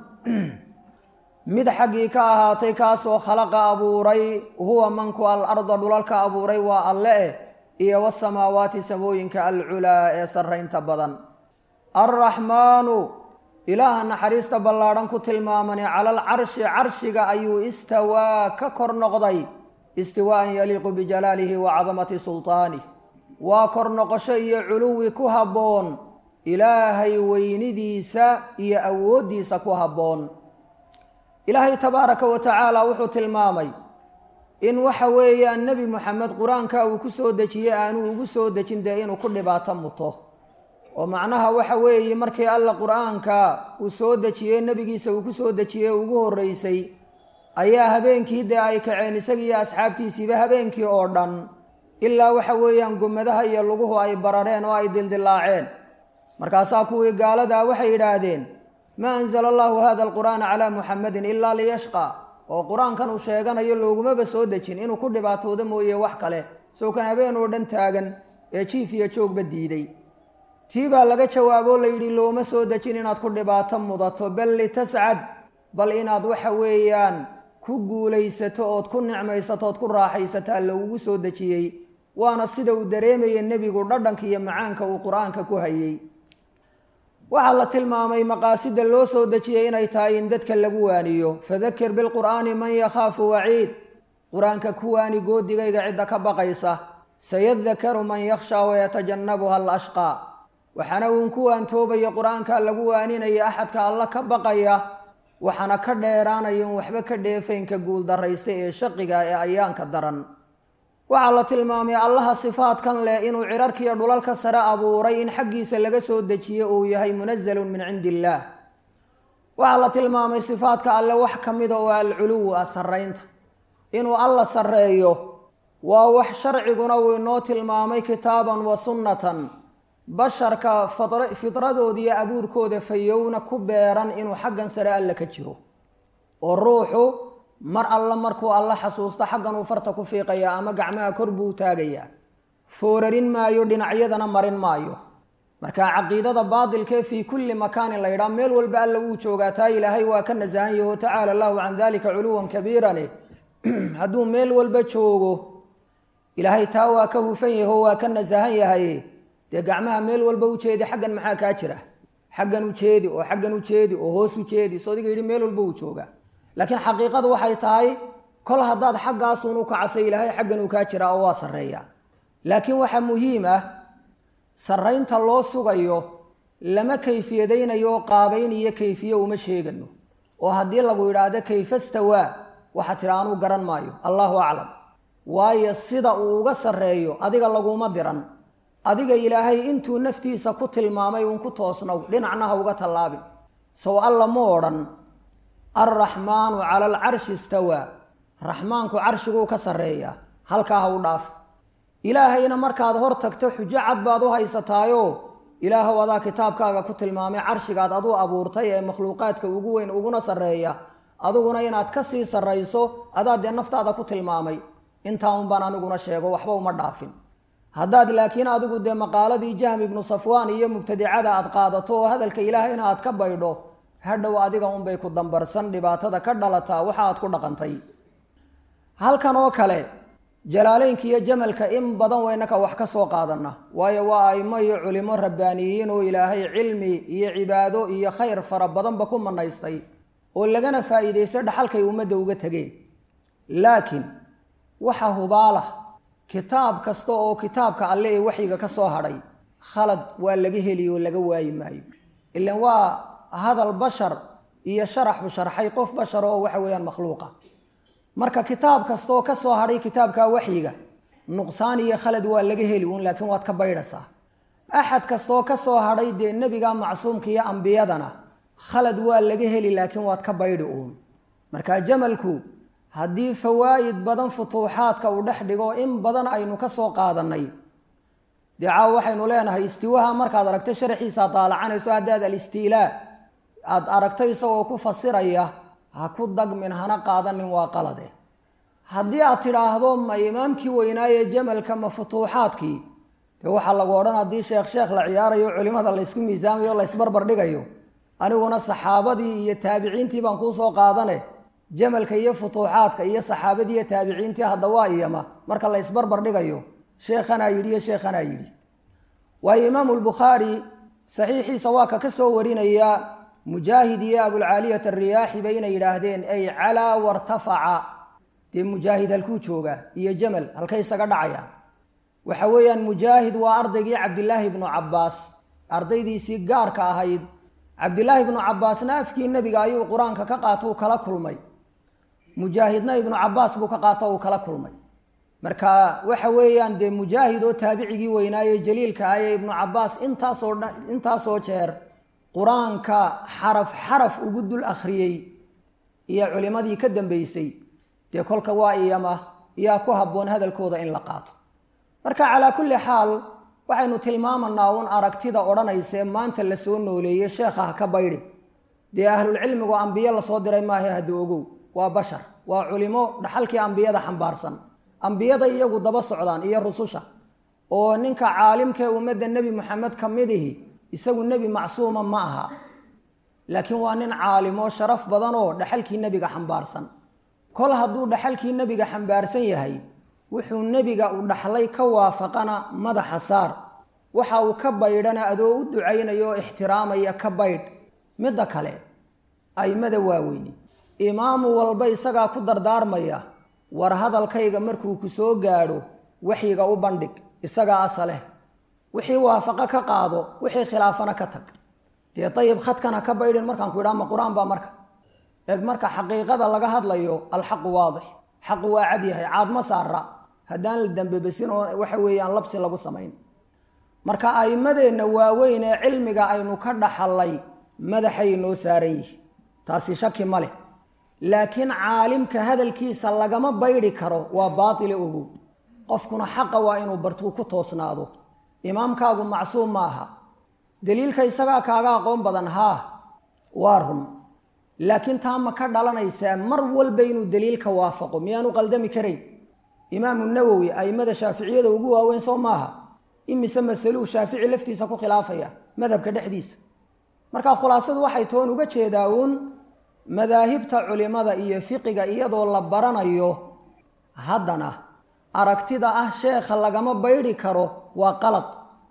mid xaggii ka ahaatay kaasoo khalaqa abuuray huwa manku alarda dhulalka abuuray waa alle eh iyo wasamaawaati samooyinka alculaa ee sarraynta badan arraxmaanu ilaaha naxariista ballaadhan ku tilmaamani cala alcarshi carshiga ayuu istawaa ka kor noqday istiwaa'an yaliiqu bijalaalihi wa cadamati sultaanih waa kor noqosho iyo culuwi ku habboon ilaahay weynidiisa iyo awooddiisa ku habboon ilaahay tabaaraka wa tacaala wuxuu tilmaamay in waxa weeyaan nebi moxamed qur-aanka uu ku soo dejiyey aanuu ugu soo dejin dee inuu ku dhibaato muto oo macnaha waxa weeye markii alla qur-aanka uu soo dejiyey nebigiisa uu ku soo dejiyey ugu horreysay ayaa habeenkii dee ay kaceen isagiiyo asxaabtiisiiba habeenkii oo dhan ilaa waxa weeyaan gumadaha iyo luguhu ay barareen oo ay dildilaaceen markaasaa kuwii gaaladaa waxay yidhaahdeen maa anzala allahu hada alqur'aana calaa muxamadin ilaa liyashqa oo qur-aankan uu sheeganayo loogumaba soo dejin inuu ku dhibaatooda mooye wax kale soo kan habeen oo dhan taagan ee jiif iyo joogba diiday tii baa laga jawaaboo layidhi looma soo dejin inaad ku dhibaato mudato bal litascad bal inaad waxa weeyaan ku guulaysato ood ku nicmaysato ood ku raaxaysataa lagugu soo dejiyey waana sida uu dareemaya nebigu dhadhanka iyo macaanka uu qur-aanka ku hayey waxaa la tilmaamay maqaasida loo soo dejiyey inay tahay in dadka lagu waaniyo fadakir bilqur'aani man yakhaafu waciid qur-aanka ku waani goodigayga cidda ka baqaysa sayadakaru man yakhshaa wayatajannabuha alashqaa waxaana uun ku waantoobaya qur-aanka lagu waaninaya axadka alla ka baqaya waxaana ka dheeraanaya un waxba ka dheefaynka guuldaraysta ee shaqiga ee ayaanka daran waxaa la tilmaamay allaha sifaadkan leh inuu cirarkiiyo dhulalka sare abuuray in xaggiisa laga soo dejiye uu yahay munazalun min cindi illaah waxaa la tilmaamay sifaadka alle wax ka mida oo alculuw ah sarraynta inuu alla sarreeyo waa wax sharciguna uu inoo tilmaamay kitaaban wa sunnatan basharka fidradoodi iyo abuurkooda fayowna ku beeran inuu xaggan sare alle ka jiro oo ruuxu mar alla markuu alla xasuusto xaggan uu farta ku fiiqayaa ama gacmaha kor buu taagayaa foorarin maayo dhinacyadana marin maayo marka caqiidada baadilkee fii kulli makaanin la yidhaha meel walba alla wuu joogaa taa ilaahay waa ka nasahan yaho tacaala allahu can dalika culuwan kabiirane hadduu meel walba joogo ilaahay taa waa ka hufan yaho waa ka nasahan yahay dee gacmaha meel walba u jeedi xaggan maxaa kaa jira xaggan u jeedi oo xaggan u jeedi oo hoos u jeedi soo diga yidhi meel walba uu joogaa laakiin xaqiiqadu waxay tahay kol haddaad xaggaasun u kacasay ilaahay xaggan uu kaa jiraa oo waa sarreeyaa laakiin waxaa muhiim ah sarraynta loo sugayo lama kayfiyadaynayo oo qaabayn iyo kayfiye uma sheegano oo haddii lagu yidhaahdo kayfastawaa waxaa tidha anuu garan maayo allahu aclam waayo sida uu uga sarreeyo adiga laguma diran adiga ilaahay intuu naftiisa ku tilmaamay uun ku toosnow dhinacna ha uga tallaabin sow alla ma odhan alraxmaanu cala alcarshi istawaa raxmaanku carshiguu ka sarreeyaa halkaa ha u dhaaf ilaahayna markaad hor tagto xujo cad baad u haysataayo ilaahow adaa kitaabkaaga ku tilmaamay carshigaad aduu abuurtay ee makhluuqaadka ugu weyn uguna sarreeya adiguna inaad ka sii sarrayso adaa dee naftaada ku tilmaamay intaa un baan aniguna sheego waxba uma dhaafin haddaad laakiin adigu dee maqaaladii jahm ibnu safwaan iyo mubtadicada aad qaadato oo hadalka ilaahayna aad ka baydho hadhow adiga unbay ku dambarsan dhibaatada ka dhalataa waxa aad ku dhaqantay halkan oo kale jalaaleynka iyo jamalka in badan waynaka wax ka soo qaadana waayo waa aimo iyo culimo rabbaaniyiin oo ilaahay cilmi iyo cibaado iyo khayr fara badanba ku manaystay oo lagana faa'iidaystay dhaxalkay ummadda uga tegeen laakiin waxa hubaala kitaab kasta oo kitaabka alle ee waxyiga ka soo hadhay khalad waa laga heliyo oo laga waayi maayo ilaan waa hadal bashar iyo sharaxu sharxay qof bashar oo waxa weeyaan makhluuqa marka kitaab kasta oo ka soo hadhay kitaabka waxyiga nuqsaan iyo khalad waa laga heli uun laakiin waad ka baydhaysaa axad kasta oo ka soo hadhay dee nebiga macsuumka iyo ambiyadana khalad waa laga heli laakiin waad ka baydhi uun marka jamalku haddii fawaa'id badan futuuxaadka uu dhex dhigo in badan aynu ka soo qaadanay dee caawa waxaynu leenahay istiwaha markaad aragto sharxiisa daalacanayso haddaad alistiilaa aad aragto isagoo ku fasiraya ha ku dagmin hana qaadanin waa qalade haddii aad tidhaahdo ma imaamkii weynaaye jamalka ma futuuxaadkii dee waxaa lagu odhan haddii sheekh sheekh la ciyaarayo culimada la isku miisaamayo la isbarbar dhigayo aniguna saxaabadii iyo taabiciintii baan kuu soo qaadane jamalka iyo futuuxaadka iyo saxaabadii iyo taabiciintii hadda waa iyama marka la isbarbar dhigayo sheekhanaa yidhi iyo sheekhanaa yidhi waayo imaamu lbukhaari saxiixiisa waa ka ka soo warinaya mujaahid iyo abulcaaliyat ariyaaxi bay inay yidhaahdeen ay calaa wartafaca dee mujaahid halkuu jooga iyo jamal halkay isaga dhacayaan waxa weeyaan mujaahid waa ardaygii cabdilaahi ibnu cabbaas ardaydiisii gaarka ahayd cabdilaahi ibnu cabbaasna afkii nebiga ayuu qur-aanka ka qaato uu kala kulmay mujaahidna ibnu cabbaas buu ka qaato uu kala kulmay marka waxa weeyaan dee mujaahid oo taabicigii weynaaye jaliilka ah ee ibnu cabbaas intaasoo intaasoo jeer qur-aanka xaraf xaraf ugu dul akhriyey iyo culimadii ka dambeysay dee kolka waa iyama yaa ku habboon hadalkooda in la qaato marka calaa kulli xaal waxaynu tilmaamanaa un aragtida odhanaysae maanta la soo nooleeyey sheekha ha ka baydhin dee ahlulcilmigu ambiye lasoo diray maaha hadda ogow waa bashar waa culimo dhaxalkii ambiyada xambaarsan ambiyada iyagu daba socdaan iyo rususha oo ninka caalimkaee ummadda nebi moxamed ka midihi isagu nebi macsuuma ma aha laakiin waa nin caalimo sharaf badan oo dhaxalkii nebiga xambaarsan kol hadduu dhaxalkii nebiga xambaarsan yahay wuxuu nebiga u dhaxlay ka waafaqana madaxa saar waxa uu ka baydhana adoo u ducaynayo oo ixtiraamaya ka baydh midda kale aimada waaweyni imaamu walba isagaa ku dardaarmaya war hadalkayga markuu ku soo gaadho waxyiga u bandhig isagaa asaleh wixii waafaqo ka qaado wixii khilaafana ka tag dee dayib khadkan ha ka baydhin markaan ku idhaha ma qur-aan baa marka eeg marka xaqiiqada laga hadlayo alxaqu waadix xaqu waa cad yahay caadma saara haddaan la dambebesin oo waxa weeyaan labsi lagu samayn marka aimadeenna waaweyn ee cilmiga aynu ka dhaxalay madaxay noo saaran yihi taasi shaki ma leh laakiin caalimka hadalkiisa lagama baydhi karo waa baatile ogow qofkuna xaqa waa inuu bartuu ku toosnaado imaamkaagu macsuum ma aha daliilka isagaa kaaga aqoon badan haa waa run laakiin taa ma ka dhalanaysaa mar walba inuu daliilka waafaqo miyaanu qaldami karayn imaamu nawowi aimada shaaficiyada ugu waaweyn soo maaha imise masaluu shaafici laftiisa ku khilaafaya madhabka dhexdiisa marka khulaasadu waxay toon uga jeedaa uun madaahibta culimada iyo fiqiga iyadoo la baranayo haddana aragtida ah sheekha lagama baydhi karo waa qalad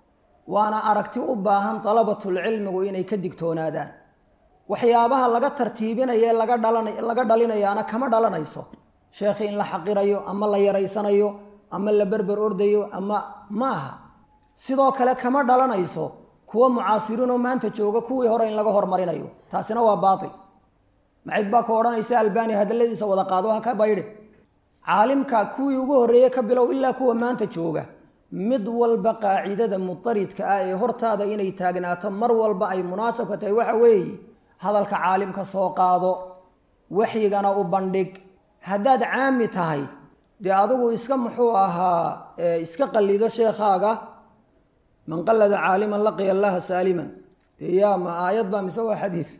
waana aragti u baahan dalabatulcilmigu inay ka digtoonaadaan waxyaabaha laga tartiibinaye laga dhalan laga dhalinayaana kama dhalanayso sheekhi in la xaqirayo ama la yaraysanayo ama la berber ordayo ama ma aha sidoo kale kama dhalanayso kuwa mucaasiriinoo maanta jooga kuwii hore in laga hormarinayo taasina waa baatil macid baa ka odhanaysa albani hadaladiisa wada qaado ha ka baydhi caalimka kuwii ugu horreeye ka bilow ilaa kuwa maanta jooga mid walba qaacidada mutaridka ah ee hortaada inay taagnaato mar walba ay munaasabka tahay waxa weeye hadalka caalimka soo qaado waxyigana u bandhig haddaad caami tahay dee adigu iska muxuu ahaa iska qallido sheekhaaga man qallada caaliman laqiya allaha saaliman dee yaa ma aayad baa mise waa xadiis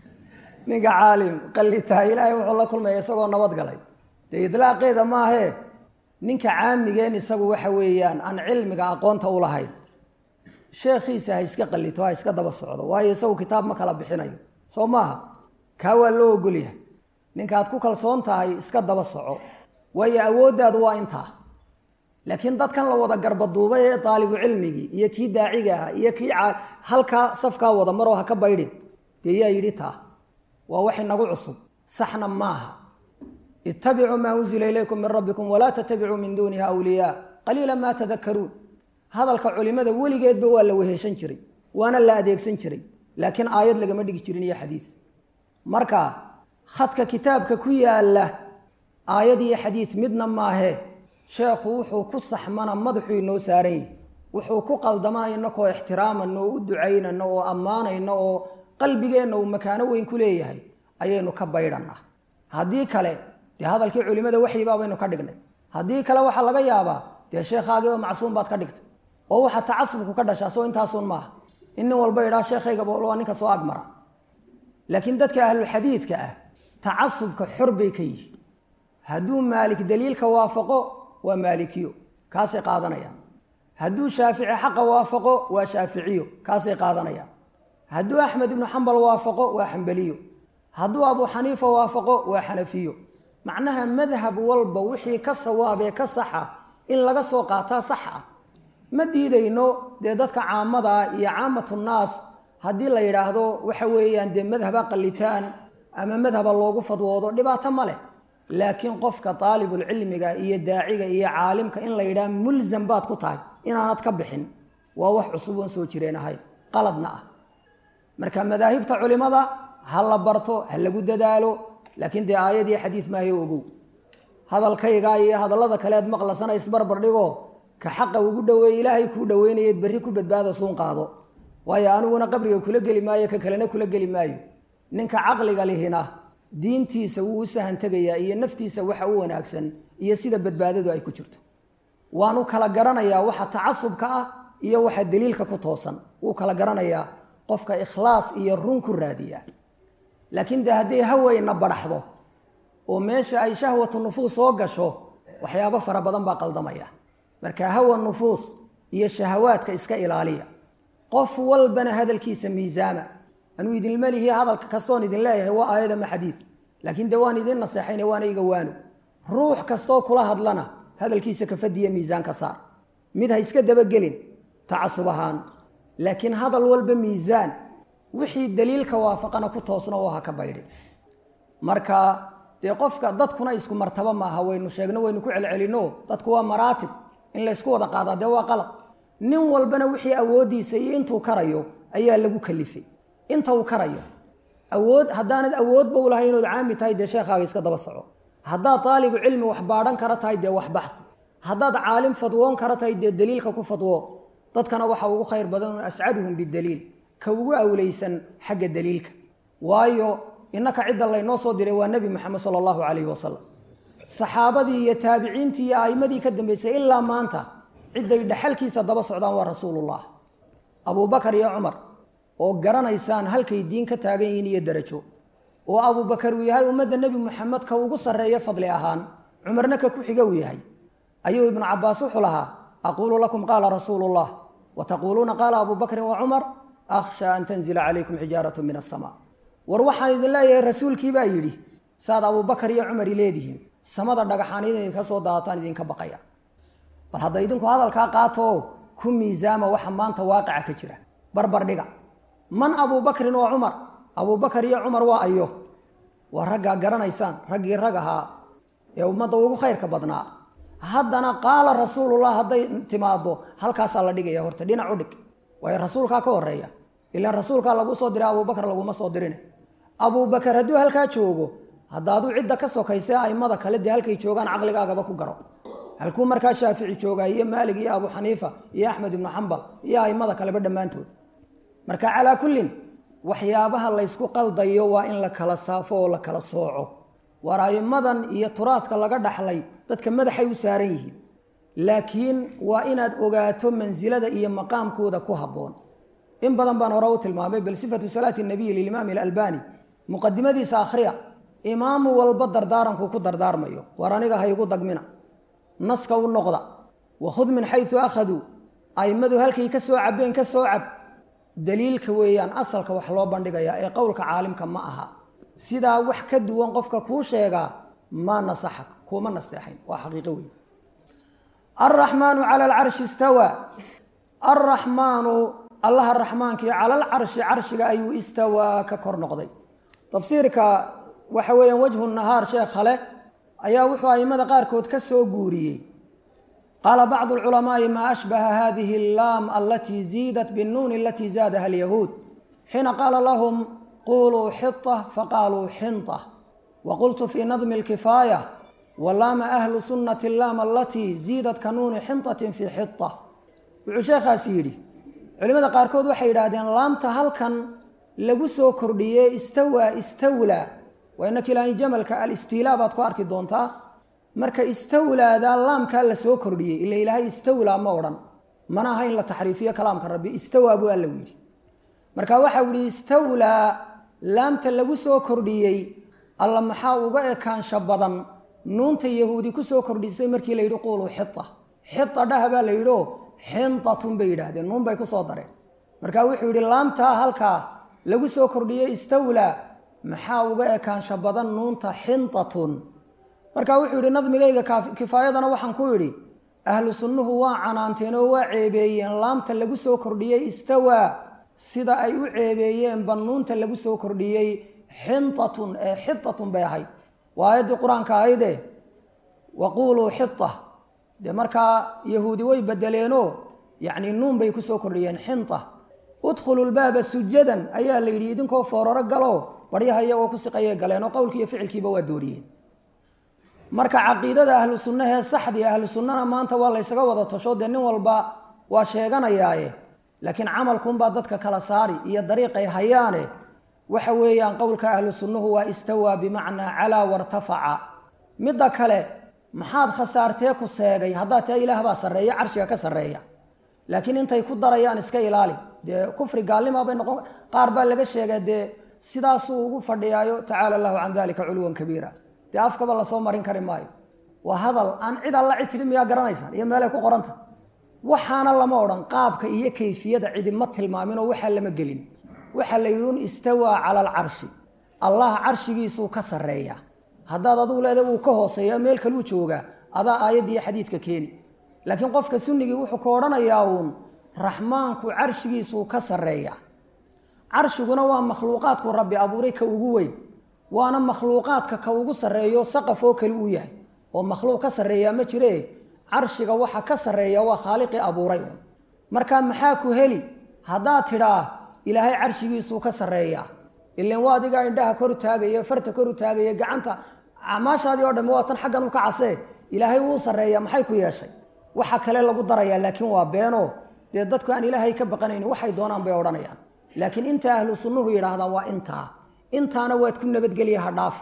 ninka caalim qallitaa ilaahay wuxuu la kulmaya isagoo nabad galay dee idlaaqeeda maahee ninka caamigeen isagu waxa weeyaan aan cilmiga aqoonta u lahayn sheekhiisa ha iska qallito ha iska daba socdo waayo isagu kitaab ma kala bixinayo soo maaha kaa waa loo ogolyahay ninkaad ku kalsoon tahay iska daba soco waayo awooddaadu waa intaa laakiin dadkan la wada garbaduubay ee daalibu cilmigii iyo kii daaciga ah iyo kii halkaa safkaa wada maroo ha ka baydhin dee yaa yidhi taa waa wax inagu cusub saxna maaha ittabicuu maa unzila ilaykum min rabbikum walaa tattabicuu min duuniha awliyaa qaliila maa tadakaruun hadalka culimada weligeedba waa la weheshan jiray waana la adeegsan jiray laakiin aayad lagama dhigi jirin iyo xadiis marka khadka kitaabka ku yaala aayad iyo xadiis midna maahe sheekhu wuxuu ku saxmana madaxuu inoo saaran yahay wuxuu ku qaldamanayna koo ixtiraamano oo u ducaynano oo ammaanayno oo qalbigeenna uu makaano weyn ku leeyahay ayaynu ka baydhanaa haddii kale dee hadalkii culimada waxyibaa baynu ka dhignay haddii kale waxaa laga yaabaa dee sheekhaagii oo macsuum baad ka dhigtay oo waxa tacasubku ka dhashaa soo intaasun maaha in nin walba idhaa sheekhayga waa ninka soo agmara laakiin dadka ahlulxadiidka ah tacasubka xor bay ka yihi hadduu maalik daliilka waafaqo waa maalikiyo kaasay qaadanayaan hadduu shaafici xaqa waafaqo waa shaaficiyo kaasay qaadanayaan hadduu axmed ibnu xambal waafaqo waa xambaliyo hadduu abu xaniifa waafaqo waa xanafiyo macnaha madhab walba wixii ka sawaabee ka saxa in laga soo qaataa sax ah ma diidayno dee dadka caamada iyo caamatu naas haddii la yidhaahdo waxa weeyaan dee madhaba qalitaan ama madhaba loogu fadwoodo dhibaato ma leh laakiin qofka aalibulcilmiga iyo daaciga iyo caalimka in la yidhaah mulzam baad ku tahay inaanad ka bixin waa wax cusub oon soo jireen ahayn qaladna ah marka madaahibta culimada ha la barto ha lagu dadaalo laakiin dee aayad iyo xadiid maayo ogow hadalkayga iyo hadallada kaleed maqlasana isbarbar dhigo ka xaqa ugu dhoweeye ilaahay kuu dhoweynayeed berri ku badbaada suun qaado waayo aniguna qabriga kula geli maayo ka kalena kula geli maayo ninka caqliga lihina diintiisa wuu u sahan tegayaa iyo naftiisa waxa u wanaagsan iyo sida badbaadadu ay ku jirto waanu kala garanayaa waxa tacasubka ah iyo waxa daliilka ku toosan wuu kala garanayaa qofka ikhlaas iyo run ku raadiya laakiin de haddii hawayna baraxdo oo meesha ay shahwatu nufuus soo gasho waxyaabo fara badan baa qaldamaya marka hawa nufuus iyo shahawaadka iska ilaaliya qof walbana hadalkiisa miisaama anuu idin malihi hadalka kastoon idin leeyahay waa aayad ama xadiid laakiin de waan idin naseexayna waana iga waano ruux kastoo kula hadlana hadalkiisa ka fadiya miisaanka saar mid ha iska dabagelin tacasub ahaan laakiin hadal walba miisaan wixii daliilka waafaqana ku toosno oo ha ka baydhin marka dee qofka dadkuna isku martaba maaha waynu sheegno waynu ku celcelino dadku waa maraatib in la isku wada qaadaa dee waa qalad nin walbana wixii awoodiisa iyo intuu karayo ayaa lagu kalifay inta uu karayo awood haddaanad awoodba u lahayn inood caami tahay dee sheekhaaga iska daba soco haddaad taalibu cilmi wax baadhan kara tahay dee wax baxsi haddaad caalim fadwoon kara tahay dee daliilka ku fadwo dadkana waxa ugu khayr badan ascaduhum bidaliil ka ugu awleysan xagga daliilka waayo innaka cidda laynoo soo diray waa nebi moxamed sala allahu calayhi wasalam saxaabadii iyo taabiciintii iyo a'immadii ka dambeysay ilaa maanta cidday dhaxalkiisa daba socdaan waa rasuulullah abubakar iyo cumar oo garanaysaan halkay diin ka taagan yihiin iyo darajo oo abubakar uu yahay ummadda nebi moxamed ka ugu sarreeya fadli ahaan cumarna ka ku xiga uu yahay ayuu ibnu cabaas wuxuu lahaa aquulu lakum qaala rasuulullah wa taquuluuna qaala abubakrin wa cumar akhsha an tanzila calaykum xijaaratu min asamaa war waxaan idin leeyahay rasuulkii baa yidhi saad abubakar iyo cumar leedihiin samada dhagaxaan inay ka soo daataan idinka baqaya bal hadda idinku hadalkaa qaato ku miisaama waxa maanta waaqica ka jira barbar dhiga man abubakrin wa cumar abubakar iyo cumar waa ayo waa raggaa garanaysaan raggii rag ahaa ee ummadda ugu khayrka badnaa haddana qaala rasuulullah hadday timaado halkaasaa la dhigaya horta dhinac u dhig waayo rasuulkaa ka horeeya ilaan rasuulkaa lagu soo diray abubakar laguma soo dirine abubakar hadduu halkaa joogo haddaaduu cidda ka sokaysay aimada kale dee halkay joogaan caqligaagaba ku garo halkuu markaa shaafici joogaa iyo maalig iyo abu xaniifa iyo axmed ibnu xambal iyo aimada kaleba dhammaantood marka calaa kullin waxyaabaha laysku qaldayo waa in la kala saafo oo la kala sooco war aimadan iyo turaadka laga dhaxlay dadka madaxay u saaran yihiin laakiin waa inaad ogaato mansilada iyo maqaamkooda ku habboon in badan baan hore u tilmaamay bal sifatu salaati nabiyi lilimaam alalbani muqadimadiisa akhriya imaamu walba dardaaranku ku dardaarmayo war aniga ha igu dagmina naska u noqda wakhud min xayu akhaduu aimadu halkay ka soo cabeen ka soo cab daliilka weeyaan asalka wax loo bandhigayaa ee qowlka caalimka ma aha sidaa wax ka duwan qofka kuu sheegaa maa nasaxak kuuma nasteexayn waa xaqiiqo weyn alraxmaanu cala alcarshi istawaa alraxmaanu allaha raxmaankii cala alcarshi carshiga ayuu istawaa ka kor noqday tafsiirka waxa weeyaan wajhu nahaar sheekh khale ayaa wuxuu aimada qaarkood ka soo guuriyey qaala bacdu alculamaai maa ashbaha hadihi allaam alatii ziidat binnuuni alatii zaadaha alyahuud xiina qaala lahum quluu xita faqaaluu xinta waqultu fii nadmi alkifaaya walaama ahlu sunnati allaam alatii ziidat ka nuuni xintatin fii xita wuxuu sheekhaasi yidhi culimada qaarkood waxay yidhaahdeen laamta halkan lagu soo kordhiyey istawaa istawlaa waa inaka ilaahay jamalka alistiilaa baad ku arki doontaa marka istawlaada laamkaa la soo kordhiyey ila ilaahay istawlaa ma odhan mana aha in la taxriifiyo kalaamka rabbi istawaa buu alla yidhi marka waxa uu yihi istawlaa laamta lagu soo kordhiyey alla maxaa uga ekaansha badan nuunta yahuudi ku soo kordhisay markii la yidhi quuluu xita xita dhaha baa la yidhio xintatun bay yidhaahdeen nuun bay ku soo dareen markaa wuxuu yidhi laamtaa halkaa lagu soo kordhiyey istawlaa maxaa uga ekaansho badan nuunta xintatun markaa wuxuu yidhi nadmigayga kifaayadana waxaan ku yidhi ahlu sunnuhu waa canaanteen oo waa ceebeeyeen laamta lagu soo kordhiyey istawaa sida ay u ceebeeyeen bannuunta lagu soo kordhiyey xintatun ee xitatun bay ahayd waa aayaddii qur-aanka ahayde waquuluu xita dee markaa yahuudi way bedeleenoo yacni nuun bay ku soo kordhiyeen xinta udkhulu lbaaba sujadan ayaa la yidhi idinkoo fooraro galoo baryaha iyagoo ku siqayay galeen oo qowlkii iyo ficilkiiba waa dooriyeen marka caqiidada ahlu sunnahee saxdii ahlu sunnana maanta waa laysaga wada tasho dee nin walba waa sheeganayaaye laakiin camalkuunbaa dadka kala saari iyo dariiqay hayaane waxa weeyaan qowlka ahlu sunnuhu waa istawaa bimacnaa calaa wartafaca midda kale maxaad khasaartee ku seegay haddaad taa ilaah baa sarreeya carshiga ka sarreeya laakiin intay ku darayaan iska ilaali dee kufri gaalnima bay noqon qaar baa laga sheegay dee sidaasuu ugu fadhiyaayo tacaala allahu can dalika culuwan kabiira dee afkaba lasoo marin kari maayo waa hadal aan cid alla cid tidhi miyaa garanaysaan iyo meelay ku qoranta waxaana lama odhan qaabka iyo kayfiyada cidima tilmaaminoo waxaa lama gelin waxaa la yidhi un istawaa cala alcarshi allah carshigiisuu ka sarreeya haddaad adugu leeda uu ka hooseeya meel kaluu joogaa adaa aayadda iyo xadiidka keeni laakiin qofka sunnigii wuxuu ka odhanayaa uun raxmaanku carshigiisuu ka sarreeya carshiguna waa makhluuqaadku rabbi abuuray ka ugu weyn waana makhluuqaadka ka ugu sarreeyo saqaf oo kale uu yahay oo makhluuq ka sarreeyaa ma jire carshiga waxa ka sarreeya waa khaaliqii abuuray un markaa maxaa ku heli haddaad tidhaa ilaahay carshigiisuu ka sarreeyaa ilan waa adigaa indhaha kor u taagaya farta kor u taagaya gacanta acmaashaadii oo dhamme waa tan xaggan u ka casee ilaahay wuu sarreeya maxay ku yeeshay waxa kale lagu darayaa laakiin waa beeno dee dadku aan ilaahay ka baqanayn waxay doonaan bay odhanayaan laakiin inta ahlu sunnuhu yidhaahdaan waa intaa intaana waad ku nabadgelya ha dhaafi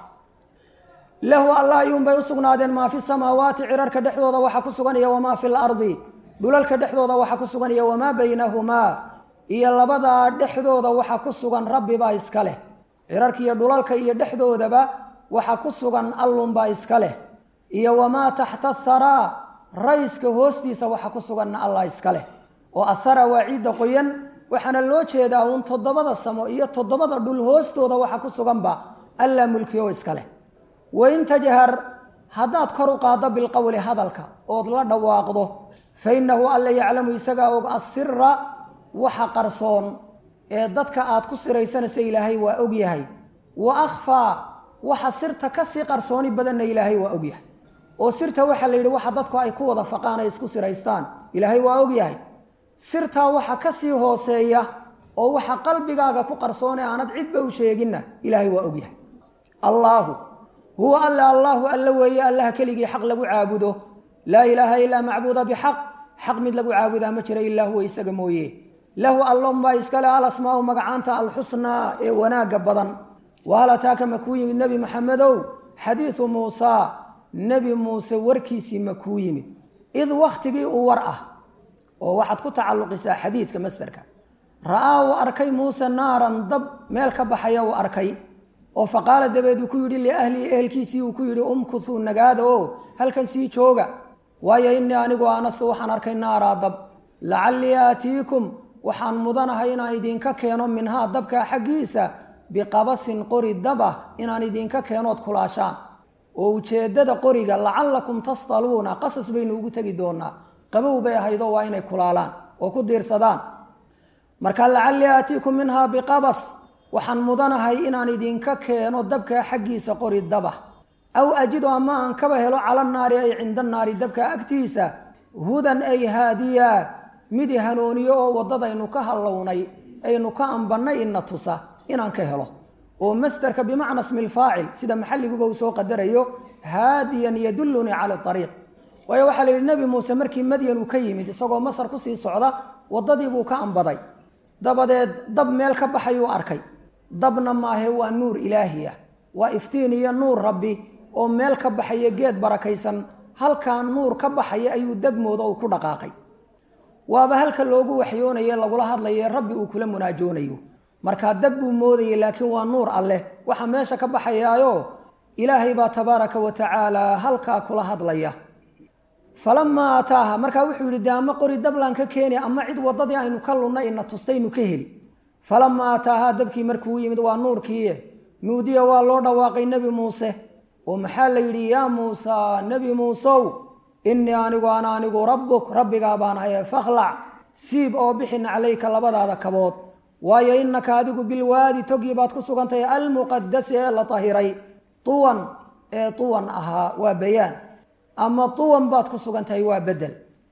lahu allah ayuunbay u sugnaadeen maa fi samaawaati cirarka dhexdooda waxa ku sugan iyo wamaa fi lardi dhulalka dhexdooda waxa ku sugan iyo wamaa baynahumaa iyo labadaa dhexdooda waxa ku sugan rabbibaa iska leh cirarka iyo dhulalka iyo dhexdoodaba waxa ku sugan allunbaa iska leh iyo wamaa taxta haraa rayska hoostiisa waxa ku suganna allah iska leh oo ahara waa ciidda qoyan waxaana loo jeedaa uun toddobada samo iyo toddobada dhul hoostooda waxa ku suganba allaa mulkiyo iska leh wain tajhar haddaad kor u qaaddo bilqowli hadalka ood la dhawaaqdo fa innahu alla yaclamu isagaa og assira waxa qarsoon ee dadka aad ku siraysanaysa ilaahay waa og yahay wa akhfaa waxa sirta ka sii qarsooni badanna ilaahay waa og yahay oo sirta waxaa la yidhi waxa dadku ay ku wada faqaan ay isku siraystaan ilaahay waa og yahay sirtaa waxa ka sii hooseeya oo waxa qalbigaaga ku qarsoon ee aanad cidba u sheeginna ilaahay waa og yahay allaahu huwa alla allaahu alla weeye allaha keligii xaq lagu caabudo laa ilaaha ilaa macbuuda bixaq xaq mid lagu caabudaa ma jira ilaa huwa isaga mooye lahu allonbaa iskale alasmaau magacaanta alxusnaa ee wanaagga badan wahal ataaka ma kuu yimid nebi maxamedow xadiidu muusaa nebi muuse warkiisii ma kuu yimid id wakhtigii uu war ah oo waxaad ku tacalluqisaa xadiidka masderka ra'aa uu arkay muuse naaran dab meel ka baxaya uu arkay oo faqaala dabeed uu ku yidhi liahlihi ehelkiisii uu ku yidhi umkuthuu nagaada oo halkan sii jooga waayo innii anigu anastu waxaan arkay naaraa dab lacallii aatiikum waxaan mudanahay inaan idinka keeno minhaa dabkaa xaggiisa biqabasin qori daba inaan idinka keenood kulaashaan oo ujeeddada qoriga lacallakum tasdaluuna qasas baynu ugu tegi doonaa qabow bay ahaydoo waa inay kulaalaan oo ku diirsadaan marka lacallii aatiikum minhaa biqabas waxaan mudanahay inaan idinka keeno dabkaa xaggiisa qori daba aw ajidu ama aan kaba helo cala naari ay cinda naari dabkaa agtiisa hudan ay haadiya mid hanuuniyo oo waddadaynu ka hallownay aynu ka ambannay ina tusa inaan ka helo oo masderka bimacna smi lfaacil sida maxalliguba uu soo qadarayo haadiyan yadullunii cala ariiq waayo waxaa la yidhi nebi muuse markii madyan uu ka yimid isagoo masar kusii socda waddadii buu ka ambaday dabadeed dab meel ka baxayuu arkay dabna maahe waa nuur ilaahiya waa iftiin iyo nuur rabbi oo meel ka baxaya geed barakaysan halkaa nuur ka baxaya ayuu degmooda uu ku dhaqaaqay waaba halka loogu waxyoonaye lagula hadlaye rabbi uu kula munaajoonayo markaa dab buu moodayay laakiin waa nuur alleh waxa meesha ka baxayaayo ilaahay baa tabaaraka wa tacaala halkaa kula hadlaya falamaa ataaha markaa wuxuu yihi de ama qori dablaan ka keeni ama cid wadadii aynu ka lunna ina tustaynu ka heli falamaa ataaha dabkii markuu yimid waa nuurkiie nuudiya waa loo dhawaaqay nebi muuse oo maxaa la yidhi yaa muusa nebi muusow innii anigu ana anigu rabbuk rabbigaa baan haye fakhlac siib oo bixin calayka labadaada kabood waayo innaka adigu bilwaadi togii baad ku sugantahay almuqadasi ee la tahiray tuwan ee tuwan ahaa waa bayaan ama tuwan baad ku sugan tahay waa bedel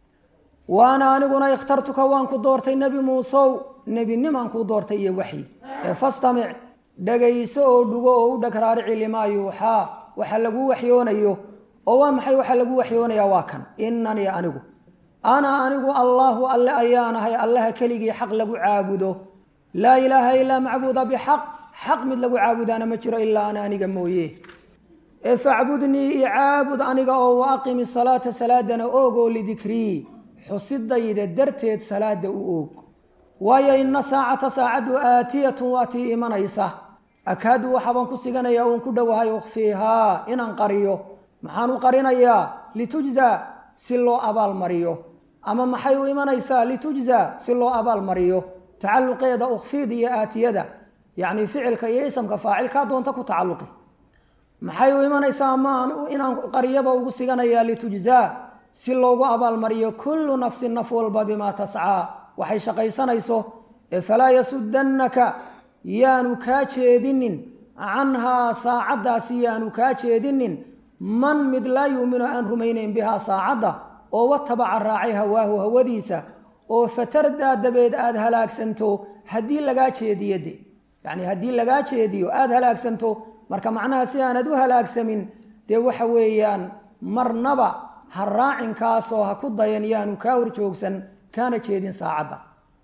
waana aniguna ikhtartuka waan ku doortay nebi muusow nebinimaan kuu doortay iyo waxyi ee fastamic dhagayso oo dhugo oo u dheg raarici limaa yuuxaa waxa lagu waxyoonayo oo waa maxay waxa lagu waxyoonayaa waa kan inanii anigu ana anigu allaahu alle ayaanahay allaha keligii xaq lagu caabudo laa ilaaha ilaa macbuuda bixaq xaq mid lagu caabudaana ma jiro ilaa ana aniga mooye ee facbudnii icaabud aniga oo waaqimi salaata salaadana oogoo lidikrii xusidayda darteed salaada u oog waayo ina saacata saacaddu aatiyatun waa tii imanaysa akaadu waxaabaan ku siganayaa uun ku dhowahay ukhfiihaa inaan qariyo maxaan u qarinayaa litujza si loo abaal mariyo ama maxay u imanaysaa litujza si loo abaal mariyo tacalluqeeda ukhfiid iyo aatiyada yacni ficilka iyo isamka faacilkaa doonta ku tacalluqi maxay u imanaysaa amaan inaan qariyaba ugu siganayaa litujzaa si loogu abaalmariyo kullu nafsin naf walba bimaa tascaa waxay shaqaysanayso ee falaa yasudannaka yaanu kaa jeedinin canhaa saacaddaasi yaanu kaa jeedinin man mid laa yuuminu aan rumaynayn bihaa saacadda oo watabaca raacay hawaahu hawadiisa oo fatardaa dabeed aada halaagsanto haddii lagaa jeediyo de yacni haddii lagaa jeediyo aada halaagsanto marka macnaha si aanad u halaagsamin dee waxa weeyaan marnaba ha raacinkaasoo ha ku dayan yaanu kaa horjoogsan kaana jeedin saacadda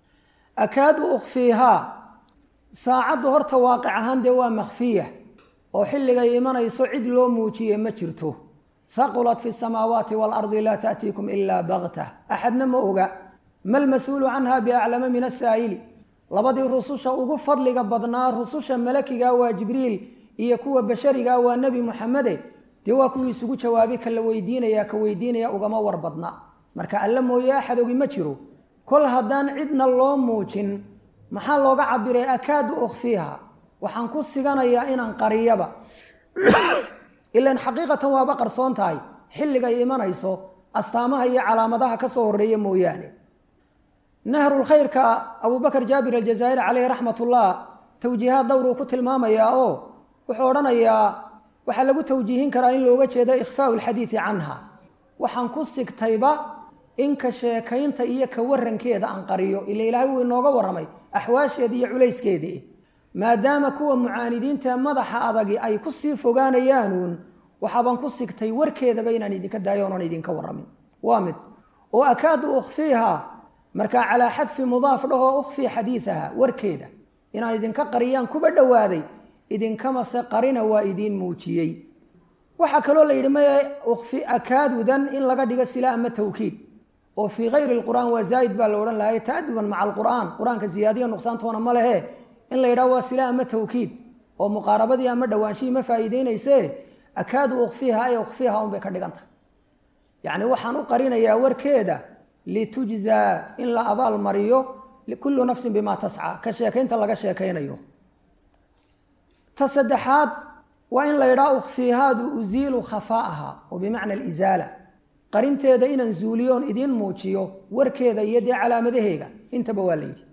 akaadu ukhfiihaa saacaddu horta waaqic ahaan dee waa makhfiya oo xilligay imanayso cid loo muujiye ma jirto haqulat fi samaawaati waalardi laa ta'tiikum ilaa bagta axadna ma oga malmas-uulu canha biaclama min asaa'ili labadii rususha ugu fadliga badnaa rususha malakiga waa jibriil iyo kuwa bashariga waa nebi muxamede dee waa kuwii isugu jawaabi ka la weydiinaya ka weydiinaya ugama war badna marka alla mooye axad ogi ma jiro kol haddaan cidna loo muujin maxaa looga cabiray akaadu ukhfiiha waxaan ku siganayaa inaan qariyaba ilan xaqiiqatan waaba qarsoon tahay xilligay imanayso astaamaha iyo calaamadaha ka soo horeeya mooyaane nahrulkhayrka abubakar jaabir aljazaa'iri caleyhi raxmatullah tawjiihaad dhowruu ku tilmaamayaa oo wuxuu odhanayaa waxaa lagu tawjiihin karaa in looga jeedo ikhfaau lxadiidi canha waxaan ku sigtayba inka sheekaynta iyo ka warankeeda aan qariyo ila ilaahay wuu inooga warramay axwaasheeda iyo culayskeedii maadaama kuwa mucaanidiinta madaxa adagi ay ku sii fogaanayaanuun waxaabaan ku sigtay warkeedaba inaan idinka daayo onan idinka warramin waa mid oo akaadu ukhfiiha markaa calaa xadfi mudaaf dhahoo ukhfii xadiidaha warkeeda inaan idinka qariyaan kuba dhowaaday idinkamase qarina waa idiin muujiyey waxaa kaloo la yidhi maye ukhfi akaadudan in laga dhigo sila ama tawkiid oo fii kayri lqur'aan waa zaa'id baa la odhan lahay ta'aduban maca alqur'aan qur-aanka ziyaadiya nuqsaantoona ma lehe in la yidhaho waa sila ama tawkiid oo muqaarabadii ama dhawaanshihii ma faa'iideynayse akaadu ukhfiiha ay ukhfiiha unbay ka dhigantah yacni waxaan u qarinayaa warkeeda litujzaa in la abaal mariyo kullu nafsin bimaa tascaa ka sheekaynta laga sheekaynayo ta saddexaad waa in la yidhaha ukhfiihaadu uziilu khafaa'aha oo bimacna alizaala qarinteeda inaan zuuliyoon idiin muujiyo warkeeda iyo dee calaamadaheega intaba waa la yidhi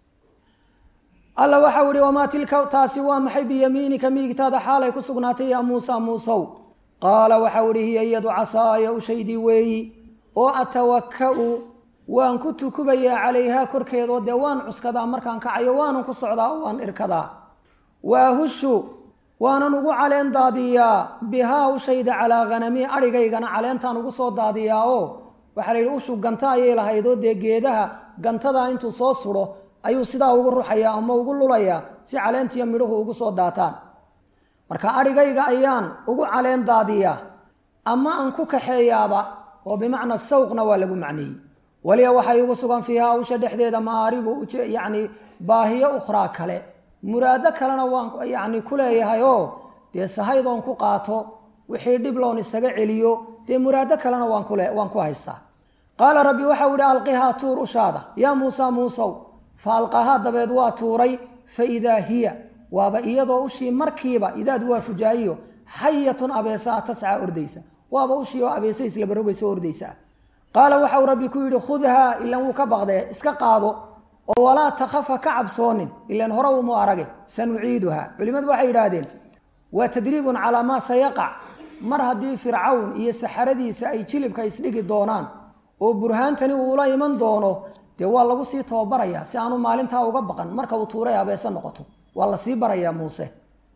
alla waxau ihi wamaa tilka taasi waa maxay biyamiinika midigtaada xaalay ku sugnaatay yaa muusa muusow qaala waxau ihi hiya iyadu casaaya ushaydii weeyi oo atawaka'u waan ku tukubayaa calayhaa korkeedoo dee waan cuskadaa markaan kacayo waanan ku socdaa oo waan irkadaa waahushu waanan ugu caleen daadiyaa bihaa ushayda calaa hanamii adhigaygana caleentaan ugu soo daadiyaa oo waxaa la yidhi ushu ganta ayay lahaydoo dee geedaha gantadaa intuu soo sudho ayuu sidaa ugu ruxayaa ama ugu lulayaa si caleentiyo midhuhu ugu soo daataan marka adhigayga ayaan ugu caleen daadiyaa ama aan ku kaxeeyaaba oo bimacna sawqna waa lagu macneeyey waliya waxay ugu sugan fiihaa usha dhexdeeda maaribu yacni baahiyo ukhraa kale muraado kalena waan yacni ku leeyahay oo dee sahaydoon ku qaato wixii dhib loon isaga celiyo dee muraado kalena waan ku le waan ku haystaa qaala rabbi waxa uu yidhi alqihaa tuur ushaada yaa muusa muusow fa alqahaa dabeed waa tuuray fa idaa hiya waaba iyadoo ushii markiiba idaad waa fujaayiyo xayatun abeesaa tascaa ordaysa waaba ushii oo abeesa isla barogaysa ordaysa qaala waxa uu rabbi ku yidhi khudhaa ilan wuu ka baqdee iska qaado oo walaa takhafa ka cabsoonin ilan hore umu arage sanuciiduhaa culimmadu waxay yidhaahdeen waa tadriibun calaa maa sayaqac mar haddii fircawn iyo saxaradiisa ay jilibka isdhigi doonaan oo burhaantani uula iman doono dee waa lagu sii tababarayaa si aanu maalintaa uga baqan marka uu tuuray abeese noqoto waa la sii barayaa muuse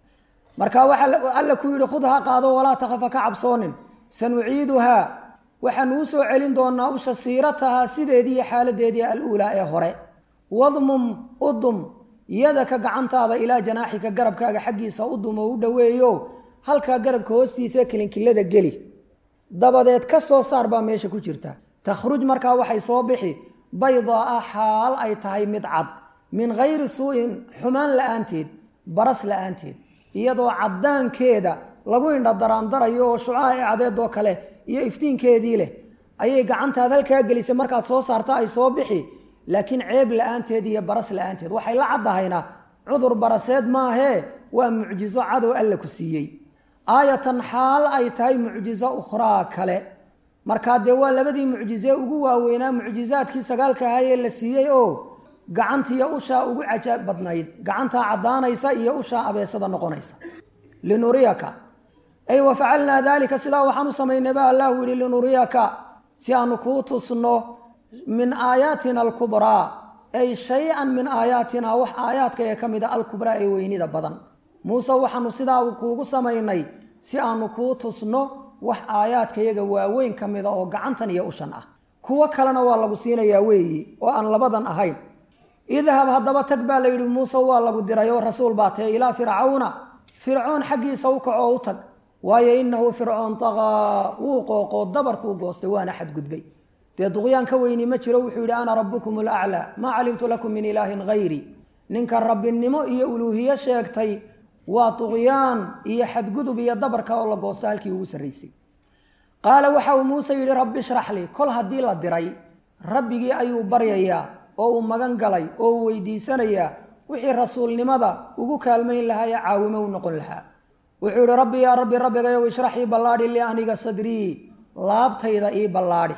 marka waxaa alla ku yidhi khudhaa qaado walaa takhafa ka cabsoonin sanuciiduhaa waxaanu u soo celin doonaa usha siiratahaa sideedii iyo xaaladeedii aluulaa ee hore wadmum udum yadaka gacantaada ilaa janaaxika garabkaaga xaggiisa udum oo u dhoweeyo halkaa garabka hoostiisa kilinkilada geli dabadeed ka soo saar baa meesha ku jirta takhruj markaa waxay soo bixi baydaa xaal ay tahay mid cad min hayri suu-in xumaan la-aanteed baras la-aanteed iyadoo caddaankeeda lagu indha daraandarayo oo shucaha ee cadeedoo kale iyo iftiinkeedii leh ayay gacantaad halkaa gelisay markaad soo saarta ay soo bixi laakiin ceeb la-aanteed iyo baras la-aanteed waxay la caddahayna cudur baraseed maahee waa mucjizo cadow alla ku siiyey aayatan xaal ay tahay mucjizo ukhraa kale markaa dee waa labadii mucjize ugu waaweynaa mucjizaadkii sagaalka ahayee la siiyey oo gacantiiyo ushaa ugu cajaab badnayd gacantaa caddaanaysa iyo ushaa abeesada noqonaysa linuriyaka ay wafacalnaa daalika sidaa waxaan u samaynay ba allahu yihi linuriyaka si aanu kuu tusno min aayaatina alkubraa ay shay-an min aayaatina wax aayaadka ee ka mid a alkubraa ee weynida badan muuse waxaanu sidaa kuugu samaynay si aanu kuu tusno wax aayaadka iyaga waaweyn ka mida oo gacantan iyo ushan ah kuwo kalena waa lagu siinayaa weeyi oo aan labadan ahayn idhab haddaba tag baa la yidhi muuse waa lagu diray oo rasuul baa tae ilaa fircawna fircoon xaggiisa u kaco u tag waayo inahu fircoon taqaa wuu qooqoo dabarkuu goostay waana xadgudbay dee duqyaan ka weyni ma jiro wuxuu yidhi ana rabbukum alaclaa maa calimtu lakum min ilaahin hayri ninka rabbinimo iyo uluuhiye sheegtay waa duqyaan iyo xadgudub iyo dabarka oo la goosta halkii ugu sarraysay qaala waxa uu muuse yidhi rabbi shrax lii kol haddii la diray rabbigii ayuu baryayaa oo uu magan galay oo uu weydiisanayaa wixii rasuulnimada ugu kaalmayn lahaa ee caawimo u noqon lahaa wuxuu yihi rabbi yaa rabbi rabbigayow ishrax ii ballaadhi li aniga sadrii laabtayda ii ballaadhi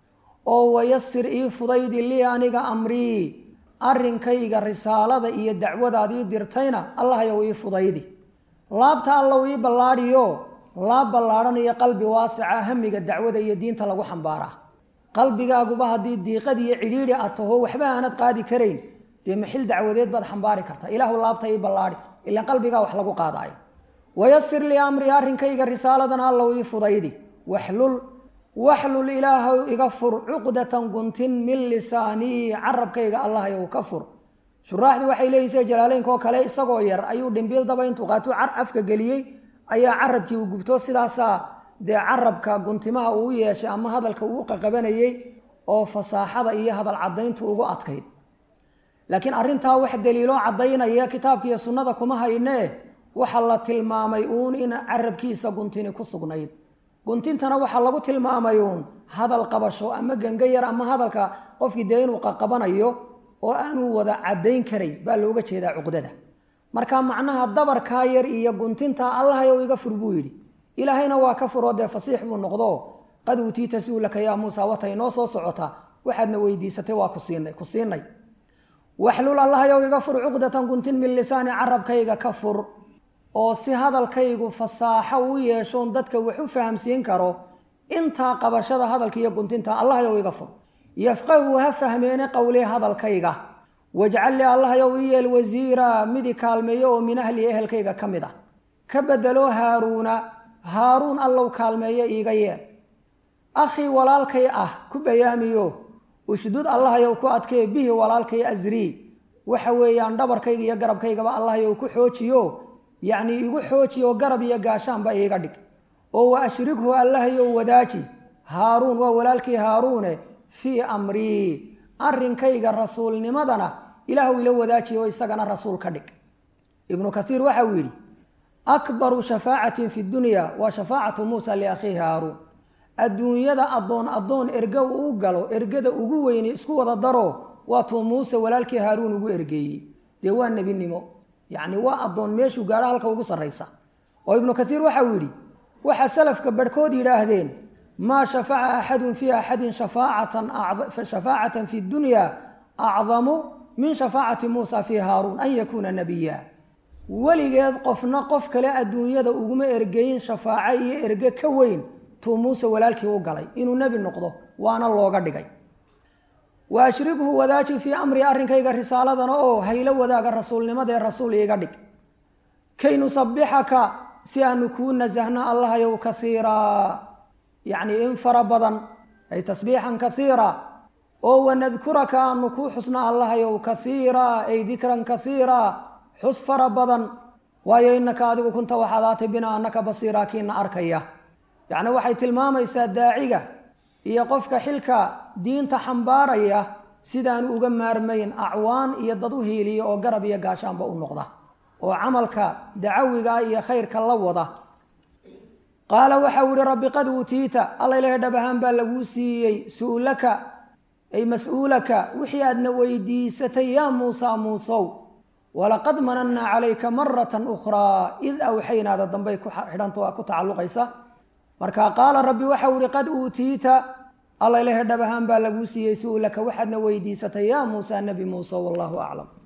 oo wayasir ii fudaydi lii aniga amrii arrinkayga risaalada iyo dacwadaadii dirtayna allahayow ii fudaydi laabta allow ii ballaadhiyo laab ballaadhan iyo qalbi waasica hamiga dacwada iyo diinta lagu xambaaraa qalbigaaguba haddii diiqad iyo cidhiidhi aad taho waxba aanad qaadi karayn dee maxil dacwadeed baad xambaari kartaa ilaahu laabta ii ballaadhi ilaan qalbigaa wax lagu qaadaayo wayasir lii amrii arrinkayga risaaladana allow ii fudaydi waxlul waxlul ilaahow iga fur cuqdatan guntin min lisaanii carabkayga allahayow ka fur shuraaxdii waxay leeyihin sida jalaaleynka oo kale isagoo yar ayuu dhimbiil daba intuu qaatuu afka geliyey ayaa carabkii uu gubto sidaasaa dee carabka guntimaha uu yeeshay ama hadalka uu qaqabanayey oo fasaaxada iyo hadal cadayntu ugu adkayd laakiin arintaa wax daliilo cadaynaya kitaabka iyo sunnada kuma haynee waxa la tilmaamay uun in carabkiisa guntini ku sugnayd guntintana waxaa lagu tilmaamay uun hadal qabasho ama ganga yar ama hadalka qofkii dee inuu qaqabanayo oo aanu wada cadayn karayn baa looga jeedaa cuqdada marka macnaha dabarkaa yar iyo guntinta allahayow iga fur buu yidhi ilaahayna waa ka furoo dee fasiix buu noqdo qad uutiita suulaka yaa muusa watay noo soo socota waxaadna weydiisatay waa ku siinay ku siinay waxlul allahayow iga fur cuqdatan guntin min lisaani carabkayga ka fur oo si hadalkaygu fasaaxo u yeeshoon dadka wax u fahamsiin karo intaa qabashada hadalka iyo guntinta allahayow iga fur yafqahu ha fahmeene qowlee hadalkayga wajcal lii allahayow ii yeel wasiira midi kaalmeeyo oo min ahli ehelkayga ka mid ah ka bedelo haaruuna haaruun allow kaalmeeyo iiga yeel akhii walaalkay ah ku bayaamiyo ushdud allahayow ku adkee bihi walaalkay asrii waxa weeyaan dhabarkayga iyo garabkaygaba allahayow ku xoojiyo yacnii igu xoojiyo garab iyo gaashaanba iiga dhig oo wa ashrighu allahayow wadaaji haaruun waa walaalkii haaruune fii amrii arrinkayga rasuulnimadana ilaahu ila wadaajiyo isagana rasuul ka dhig ibnu kaiir waxa uu yidhi akbaru shafaacatin fi dunya waa shafaacatu muusa liakhiihi haaruun adduunyada addoon addoon erge uu u galo ergada ugu weyni isku wada daro waa tuu muuse walaalkii haaruun ugu ergeeyey dee waa nebinimo yacni waa addoon meeshuu gaadho halka ugu sarraysa oo ibnu kaiir waxa uu yidhi waxaa salafka barhkood yidhaahdeen maa shafaca axadun fii axadin shafaacatan fi dunya acdamu min shafaacati muusa fii haaruun an yakuuna nabiya weligeed qofna qof kale adduunyada uguma ergeyin shafaaco iyo erge ka weyn tuu muuse walaalkii u galay inuu nebi noqdo waana looga dhigay wa ashrighu wadaaji fii amri arrinkayga risaaladana oo haylo wadaaga rasuulnimadee rasuul iiga dhig kay nusabixaka si aanu kuu nasahno allahayow kaiiraa yacni in fara badan ay tasbiixan kaiira oo wanadkuraka aanu kuu xusno allahayow kaiiraa ay dikran kaiiraa xus fara badan waayo innaka adigu kunta waxaad aatay binaa annaka basiiraa kiina arkaya yacni waxay tilmaamaysaa daaciga iyo qofka xilka diinta xambaaraya sidaanu uga maarmayn acwaan iyo dad u hiiliya oo garab iyo gaashaanba u noqda oo camalka dacawiga iyo khayrka la wada qaala waxau yihi rabbi qad uutiita alla ilahay dhab ahaan baa laguu siiyey su'laka ay mas-uulaka wixii aadna weydiisatay yaa muusa muusow walaqad manannaa calayka maratan ukhraa id awxaynaada dambay ku xidhanta waa ku tacalluqaysa marka qaala rabbi waxau yihi qad uutiita alla ilahay dhab ahaan baa laguu siiyey su'laka waxaadna weydiisatay yaa muusa nebi muuse wallahu aclam